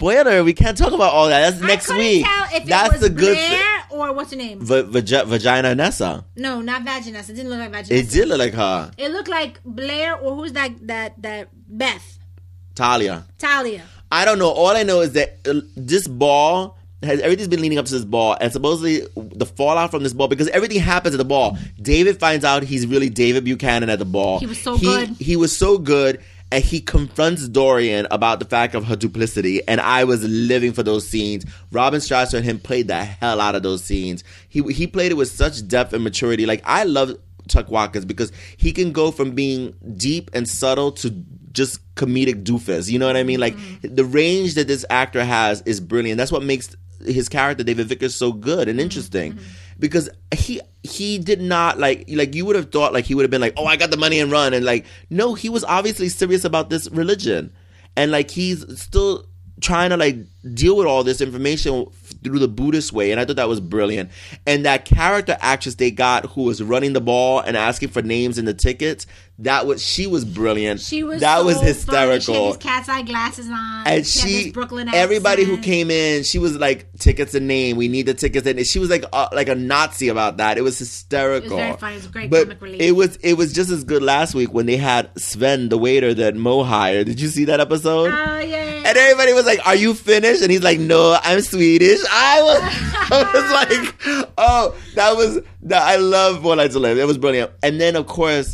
spoiler. We can't talk about all that. That's next I week. Tell if That's it was the good Blair thing. Or what's her name? V- Vag- Vagina Nessa. No, not Vaginessa. It didn't look like Vaginessa. It did look like her. It looked like Blair or who's that? That that Beth. Talia. Talia. I don't know. All I know is that uh, this ball has everything's been leading up to this ball, and supposedly the fallout from this ball, because everything happens at the ball. David finds out he's really David Buchanan at the ball. He was so he, good. He was so good. And he confronts Dorian about the fact of her duplicity. And I was living for those scenes. Robin Strasser and him played the hell out of those scenes. He he played it with such depth and maturity. Like, I love Chuck Watkins because he can go from being deep and subtle to just comedic doofus. You know what I mean? Like, mm-hmm. the range that this actor has is brilliant. That's what makes his character, David Vickers, so good and interesting. Mm-hmm. Because he he did not, like, like you would have thought, like, he would have been like, oh, I got the money and run. And, like, no, he was obviously serious about this religion. And, like, he's still trying to, like, deal with all this information through the Buddhist way. And I thought that was brilliant. And that character actress they got who was running the ball and asking for names in the tickets, that was she was brilliant. She was that so was hysterical. Funny. She had these cat's eye glasses on. And she, she, had this Brooklyn everybody accent. who came in, she was like, tickets and name. We need the tickets. And she was like, uh, like a Nazi about that. It was hysterical. It was very funny. It was a great but comic relief. It was it was just as good last week when they had Sven, the waiter that Mo hired. Did you see that episode? Oh yeah. And everybody was like, "Are you finished?" And he's like, "No, I'm Swedish." I was, I was like, "Oh, that was that." I love One Night to Live. It was brilliant. And then of course,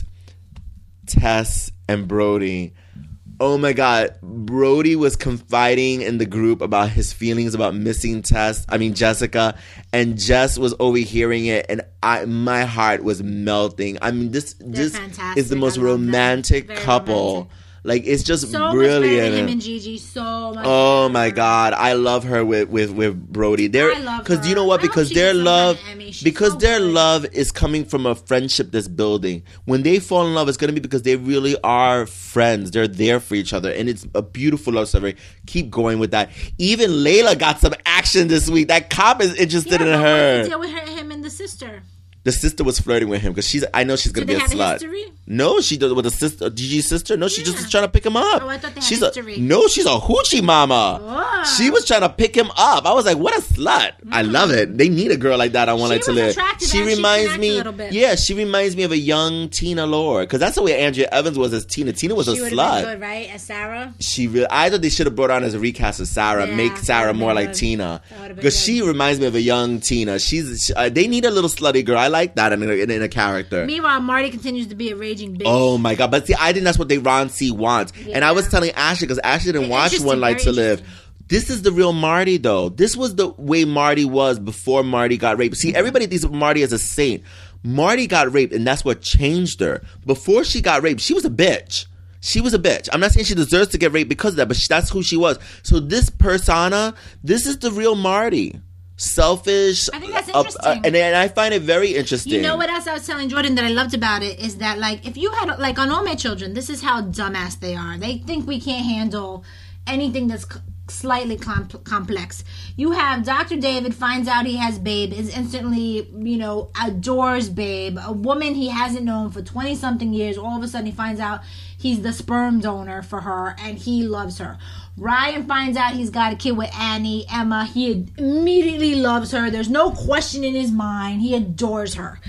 Tess and Brody. Oh my God, Brody was confiding in the group about his feelings about missing Tess. I mean Jessica, and Jess was overhearing it, and I my heart was melting. I mean this They're this fantastic. is the most I love romantic Very couple. romantic. Like, it's just so brilliant. much better than him and Gigi. So much. Oh better. my God, I love her with with with Brody. They're, I love because her. you know what? I hope Because she their gets some love, kind of Emmy. She's because so their good. love is coming from a friendship that's building. When they fall in love, it's going to be because they really are friends. They're there for each other, and it's a beautiful love story. Keep going with that. Even Layla got some action this week. That cop is interested yeah, in but her. What's the deal with her, him and the sister? The sister was flirting with him because she's. I know she's gonna Do be they a have slut. a history? No, she does with a sister, Gigi's sister. No, she Yeah. just was trying to pick him up. Oh, I thought they had she's history. A, no, she's a hoochie mama. Whoa. She was trying to pick him up. I was like, what a slut! Mm. I love it. They need a girl like that. I want She it to was live. attractive She and she reminds can me. act a little bit. Yeah, she reminds me of a young Tina Lord because that's the way Andrea Evans was as Tina. Tina was She a would slut. have been good, right? As Sarah. She really, I thought they should have brought her on as a recast of Sarah, Yeah, make that Sarah would've more been like good. Tina, That would've been because good. she reminds me of a young Tina. She's she, uh, they need a little slutty girl. I like that in a, in, in a character. Meanwhile, Marty continues to be a raging bitch. Oh my God! But see, I think that's what they Ron C wants, Yeah. and I was telling Ashley because Ashley didn't watch Interesting, One Life very to Live. interesting. This is the real Marty, though. This was the way Marty was before Marty got raped. See, everybody thinks of Marty as a saint. Marty got raped, and that's what changed her. Before she got raped, she was a bitch. She was a bitch. I'm not saying she deserves to get raped because of that, but she, that's who she was. So this persona, this is the real Marty. Selfish. I think that's uh, interesting. uh, and, and I find it very interesting. You know what else I was telling Jordan that I loved about it is that, like, if you had, like, on All My Children, this is how dumbass they are. They think we can't handle anything that's c- slightly com- complex. You have Doctor David finds out he has Babe, is instantly, you know, adores Babe, a woman he hasn't known for twenty-something years. All of a sudden he finds out he's the sperm donor for her, and he loves her. Ryan finds out he's got a kid with Annie, Emma. He immediately loves her. There's no question in his mind. He adores her.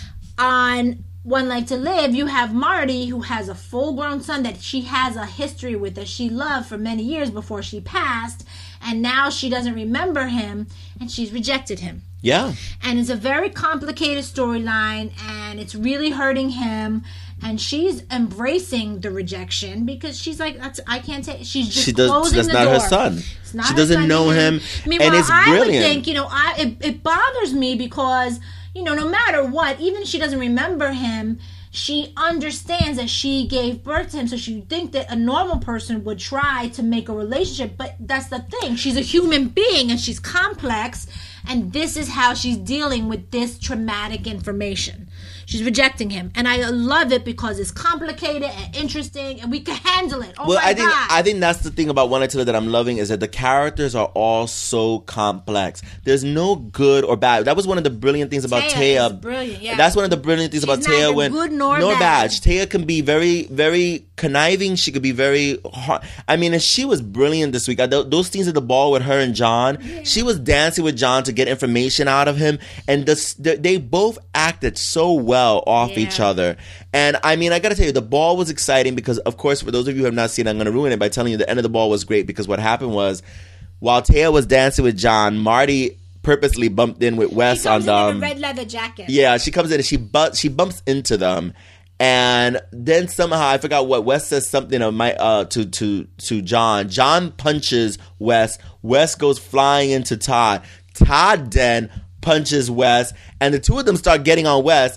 On One Life to Live, you have Marty, who has a full-grown son that she has a history with, that she loved for many years before she passed, and now she doesn't remember him, and she's rejected him. Yeah. And it's a very complicated storyline, and it's really hurting him. And she's embracing the rejection because she's like, That's, I can't take. She's just She does. closing That's the not door. her son. It's not She her doesn't son know either. him, Meanwhile, and it's I brilliant. would think, you know, I it, it bothers me because, you know, no matter what, even if she doesn't remember him, she understands that she gave birth to him, so she would think that a normal person would try to make a relationship. But that's the thing. She's a human being, and she's complex, and this is how she's dealing with this traumatic information. She's rejecting him. And I love it because it's complicated and interesting and we can handle it. Oh well, my I think God. I think that's the thing about One Night to Live that I'm loving is that the characters are all so complex. There's no good or bad. That was one of the brilliant things about Taya Taya. is brilliant, yeah. That's one of the brilliant things She's about neither Taya when good nor bad. Taya can be very, very conniving. She could be very hard. I mean, and she was brilliant this week. I, those scenes at the ball with her and John, yeah. She was dancing with John to get information out of him, and the, the, they both acted so well off yeah. each other. And I mean, I gotta tell you, the ball was exciting because, of course, for those of you who have not seen it, I'm gonna ruin it by telling you the end of the ball was great because what happened was, while Taya was dancing with John, Marty purposely bumped in with Wes she comes on in the in a red leather jacket. Yeah, she comes in and she bu- she bumps into them. And then somehow I forgot what Wes says something of my uh to to to John. John punches Wes. Wes goes flying into Todd. Todd then punches Wes, and the two of them start getting on Wes.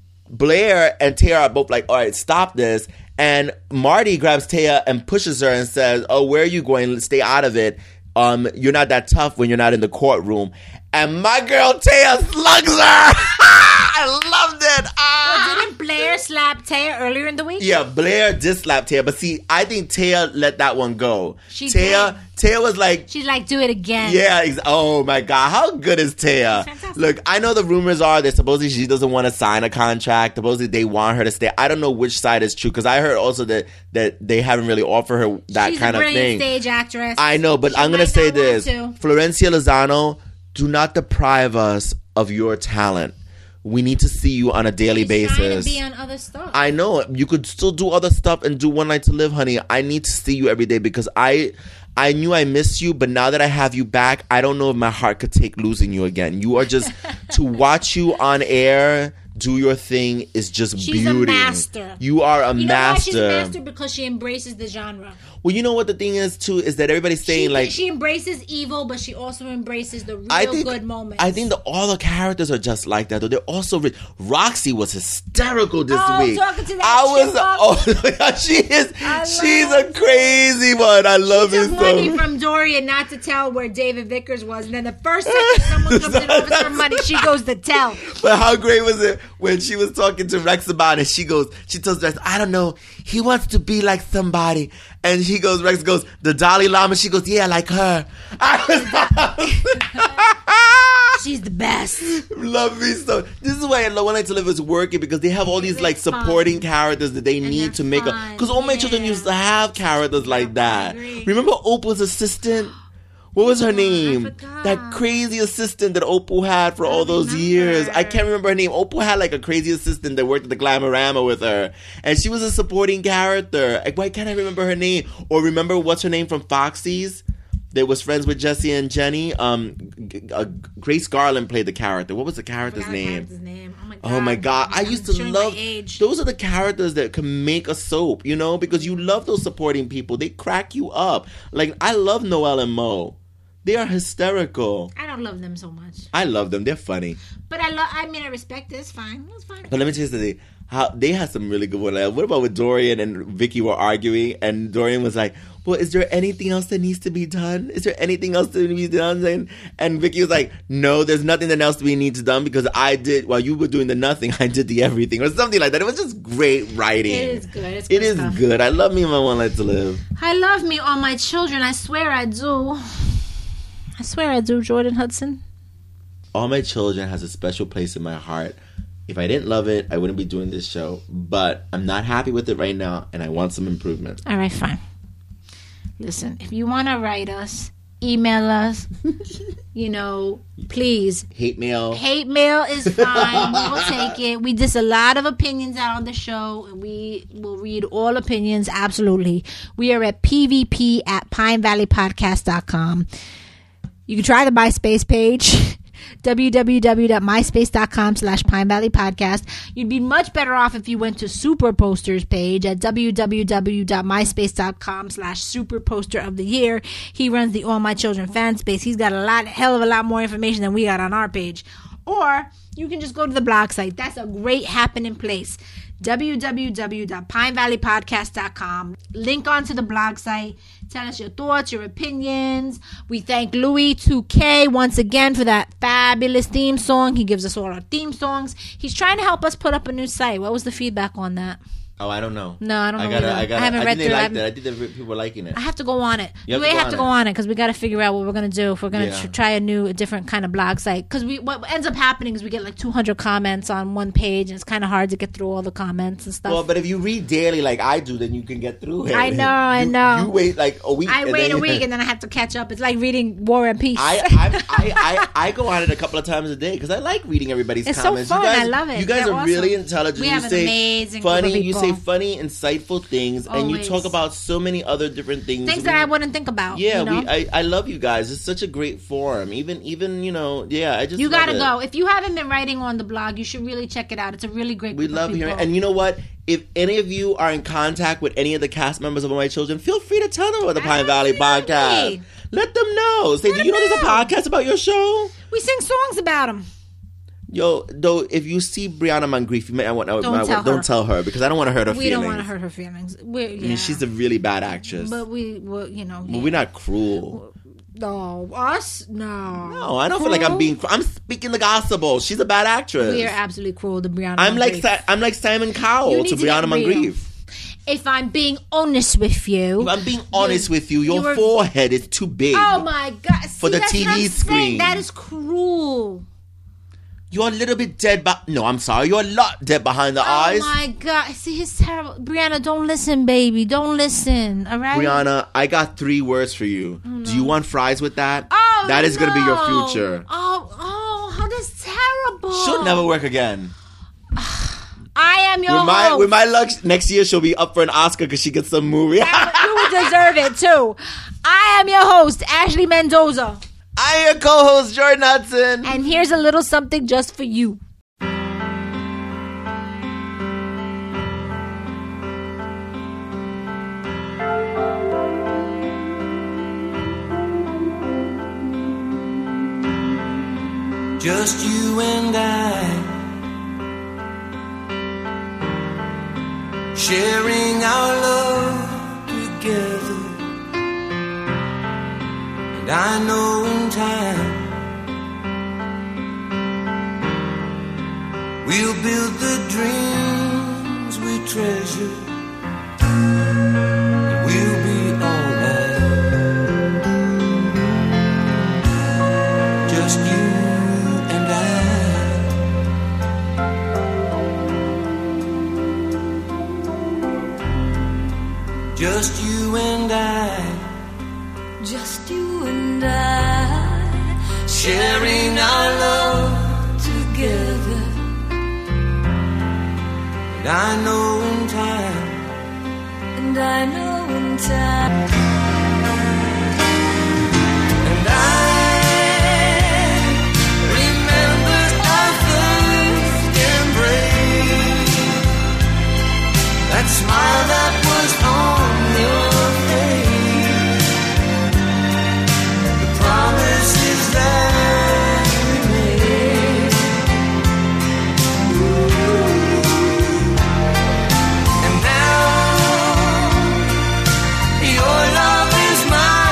Blair and Taya are both like, "All right, stop this." And Marty grabs Taya and pushes her and says, "Oh, where are you going? Stay out of it. Um, you're not that tough when you're not in the courtroom." And my girl Taya slugs her. I loved it. Ah. Well, didn't Blair slap Taya earlier in the week? Yeah, Blair did slap Taya, but see, I think Taya let that one go. She Taya, did. Taya was like, she's like, do it again. Yeah. Ex- oh my God, how good is Taya? Look, I know the rumors are that supposedly she doesn't want to sign a contract. Supposedly they want her to stay. I don't know which side is true because I heard also that that they haven't really offered her that she's kind a of thing. Stage actress. I know, but she I'm gonna say this: to. Florencia Lozano, do not deprive us of your talent. We need to see you on a daily She's basis. Trying to be on other stuff. I know you could still do other stuff and do One Night to Live, honey. I need to see you every day because I, I knew I missed you, but now that I have you back, I don't know if my heart could take losing you again. You are just to watch you on air. Do your thing is just she's beauty. a master. You are a you know master. Why she's a master? Because she embraces the genre. Well, you know what the thing is too is that everybody's saying she, like she embraces evil, but she also embraces the real I think, good moments. I think that all the characters are just like that. Though they're also rich. Roxy was hysterical this oh, week. Talking to that I was. Oh, she is. She's a crazy one. I love she it took so. money from Dorian not to tell where David Vickers was, and then the first second someone comes in over for money, she goes to tell. But how great was it when she was talking to Rex about it? She goes, she tells Rex, I don't know. He wants to be like somebody. And he goes, Rex goes, the Dalai Lama. She goes, yeah, like her. I was She's the best. Love me so. This is why One Night to Live is working because they have all these like supporting characters that they and need to make. Because All My yeah. Children used to have characters like that. Remember Opal's assistant? What was her name? That crazy assistant that Opal had for all those remember. years. I can't remember her name. Opal had like a crazy assistant that worked at the Glamorama with her. And she was a supporting character. Like, why can't I remember her name? Or remember what's her name from Foxy's? That was friends with Jesse and Jenny. Um, uh, Grace Garland played the character. What was the character's name? The character's name. Oh my God. Oh my God. I I'm used to love those are the characters that can make a soap, you know, because you love those supporting people. They crack you up. Like, I love Noelle and Mo. They are hysterical. I don't love them so much. I love them. They're funny. But I love. I mean, I respect it. It's fine. It's fine. But let me tell you something. How they had some really good ones. Like, what about when Dorian and Vicky were arguing, and Dorian was like, "Well, is there anything else that needs to be done? Is there anything else that needs to be done?" And, and Vicky was like, "No, there's nothing that else we need to done because I did while you were doing the nothing, I did the everything," or something like that. It was just great writing. It is good. It's good it is stuff. good. I love me my One Life to Live. I love me all my children. I swear I do. I swear I do, Jordan Hudson. All My Children has a special place in my heart. If I didn't love it, I wouldn't be doing this show. But I'm not happy with it right now, and I want some improvement. All right, fine. Listen, if you want to write us, email us, you know, please. Hate mail. Hate mail is fine. We'll take it. We dish a lot of opinions out on the show, and we will read all opinions, absolutely. We are at P V P at pine valley podcast dot com. You can try the MySpace page, w w w dot myspace dot com slash Pine Valley Podcast. You'd be much better off if you went to Super Posters page at w w w dot myspace dot com slash Super Poster of the Year. He runs the All My Children fan space. He's got a lot, hell of a lot more information than we got on our page. Or you can just go to the blog site. That's a great happening place. w w w dot pine valley podcast dot com. Link onto the blog site. Tell us your thoughts, your opinions. We thank Louis two K once again for that fabulous theme song. He gives us all our theme songs. He's trying to help us put up a new site. What was the feedback on that? Oh, I don't know. No, I don't know. I gotta, either. I gotta, I haven't I read think through they it. liked it. I think that people were liking it. I have to go on it. You have we to go have on to it. go on it because we got to figure out what we're going to do if we're going to Yeah. tr- try a new, a different kind of blog site. Because we, what ends up happening is we get like two hundred comments on one page, and it's kind of hard to get through all the comments and stuff. Well, but if you read daily like I do, then you can get through it. I know, I You- know. You wait like a week. I and wait then- a week and then I have to catch up. It's like reading War and Peace. I, I, I, I, I go on it a couple of times a day because I like reading everybody's It's so comments. fun. You guys, I love it. You guys They're are really awesome. intelligent. We you have an say amazing group funny. of You say people. funny, insightful things, and you Always. talk about so many other different things. Things We- that I wouldn't think about. Yeah, you know? we. I, I love you guys. It's such a great forum. Even, even you know, yeah. I just You love gotta it. go. If you haven't been writing on the blog, you should really check it out. It's a really great We group love of people. hearing, and you know what? If any of you are in contact with any of the cast members of All My Children, feel free to tell them about the Pine Valley Absolutely. podcast. Let them know. Say, Let do you know them there's a know. podcast about your show? We sing songs about them. Yo, though, if you see Brianna Moncrief, you may I want I, Don't I, tell don't her. tell her because I don't want to hurt her We feelings. don't want to hurt her feelings. We're, yeah. I mean, she's a really bad actress, but, But we, well, you know. we're not cruel. No, us? No. No, I don't feel like I'm being. I'm speaking the gospel. She's a bad actress. We are absolutely cruel to Brianna I'm like Moncrief. Si- I'm like Simon You Cowell need to to Brianna get real. Moncrief. If I'm being honest with you. If I'm being honest with you, your you were- forehead is too big. Oh my God. See, For the that's T V what I'm saying. screen. That is cruel. You're a little bit dead, but no, I'm sorry. You're a lot dead behind the eyes. Oh my God. See, it's terrible. Brianna, don't listen, baby. Don't listen. All right? Brianna, I got three words for you. Do you want fries with that? Oh, that is no. going to be your future. Oh, oh, how that's terrible. She'll never work again. I am your With my host. with my luck, next year she'll be up for an Oscar because she gets some movie. You deserve it too. I am your host, Ashley Mendoza. I am your co-host, Jordan Hudson. And here's a little something just for you. Just you and I, sharing our love together. And I know in time we'll build the dreams we treasure. And we'll be alright. Just you and I. Just you and I. Just you and I, Sharing our love together. And I know in time. And I know in time. And I remember our first embrace. That smile that was on your face. The promises that we made. And now your love is my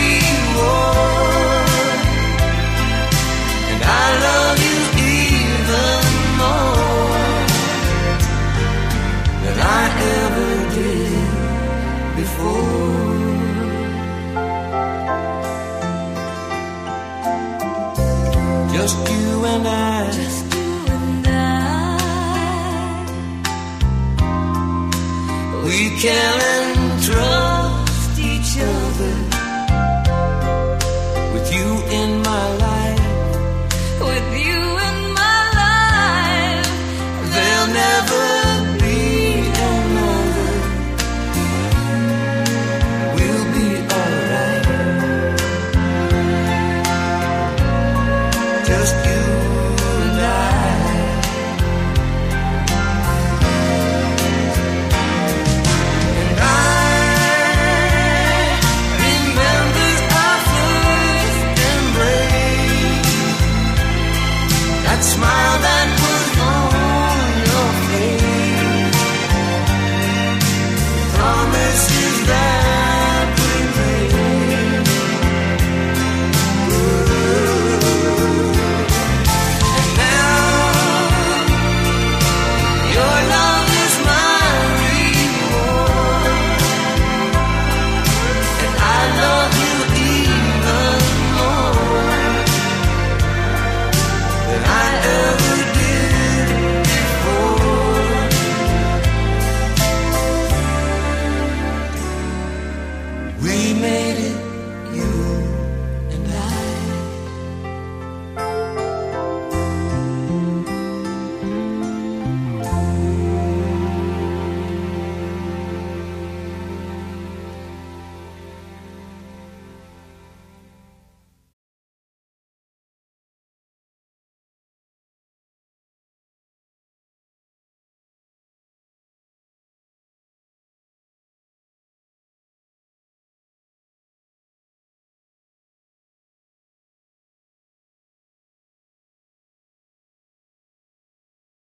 reward. And I love you even more than I ever did before. Just you and I. Just you and I. We can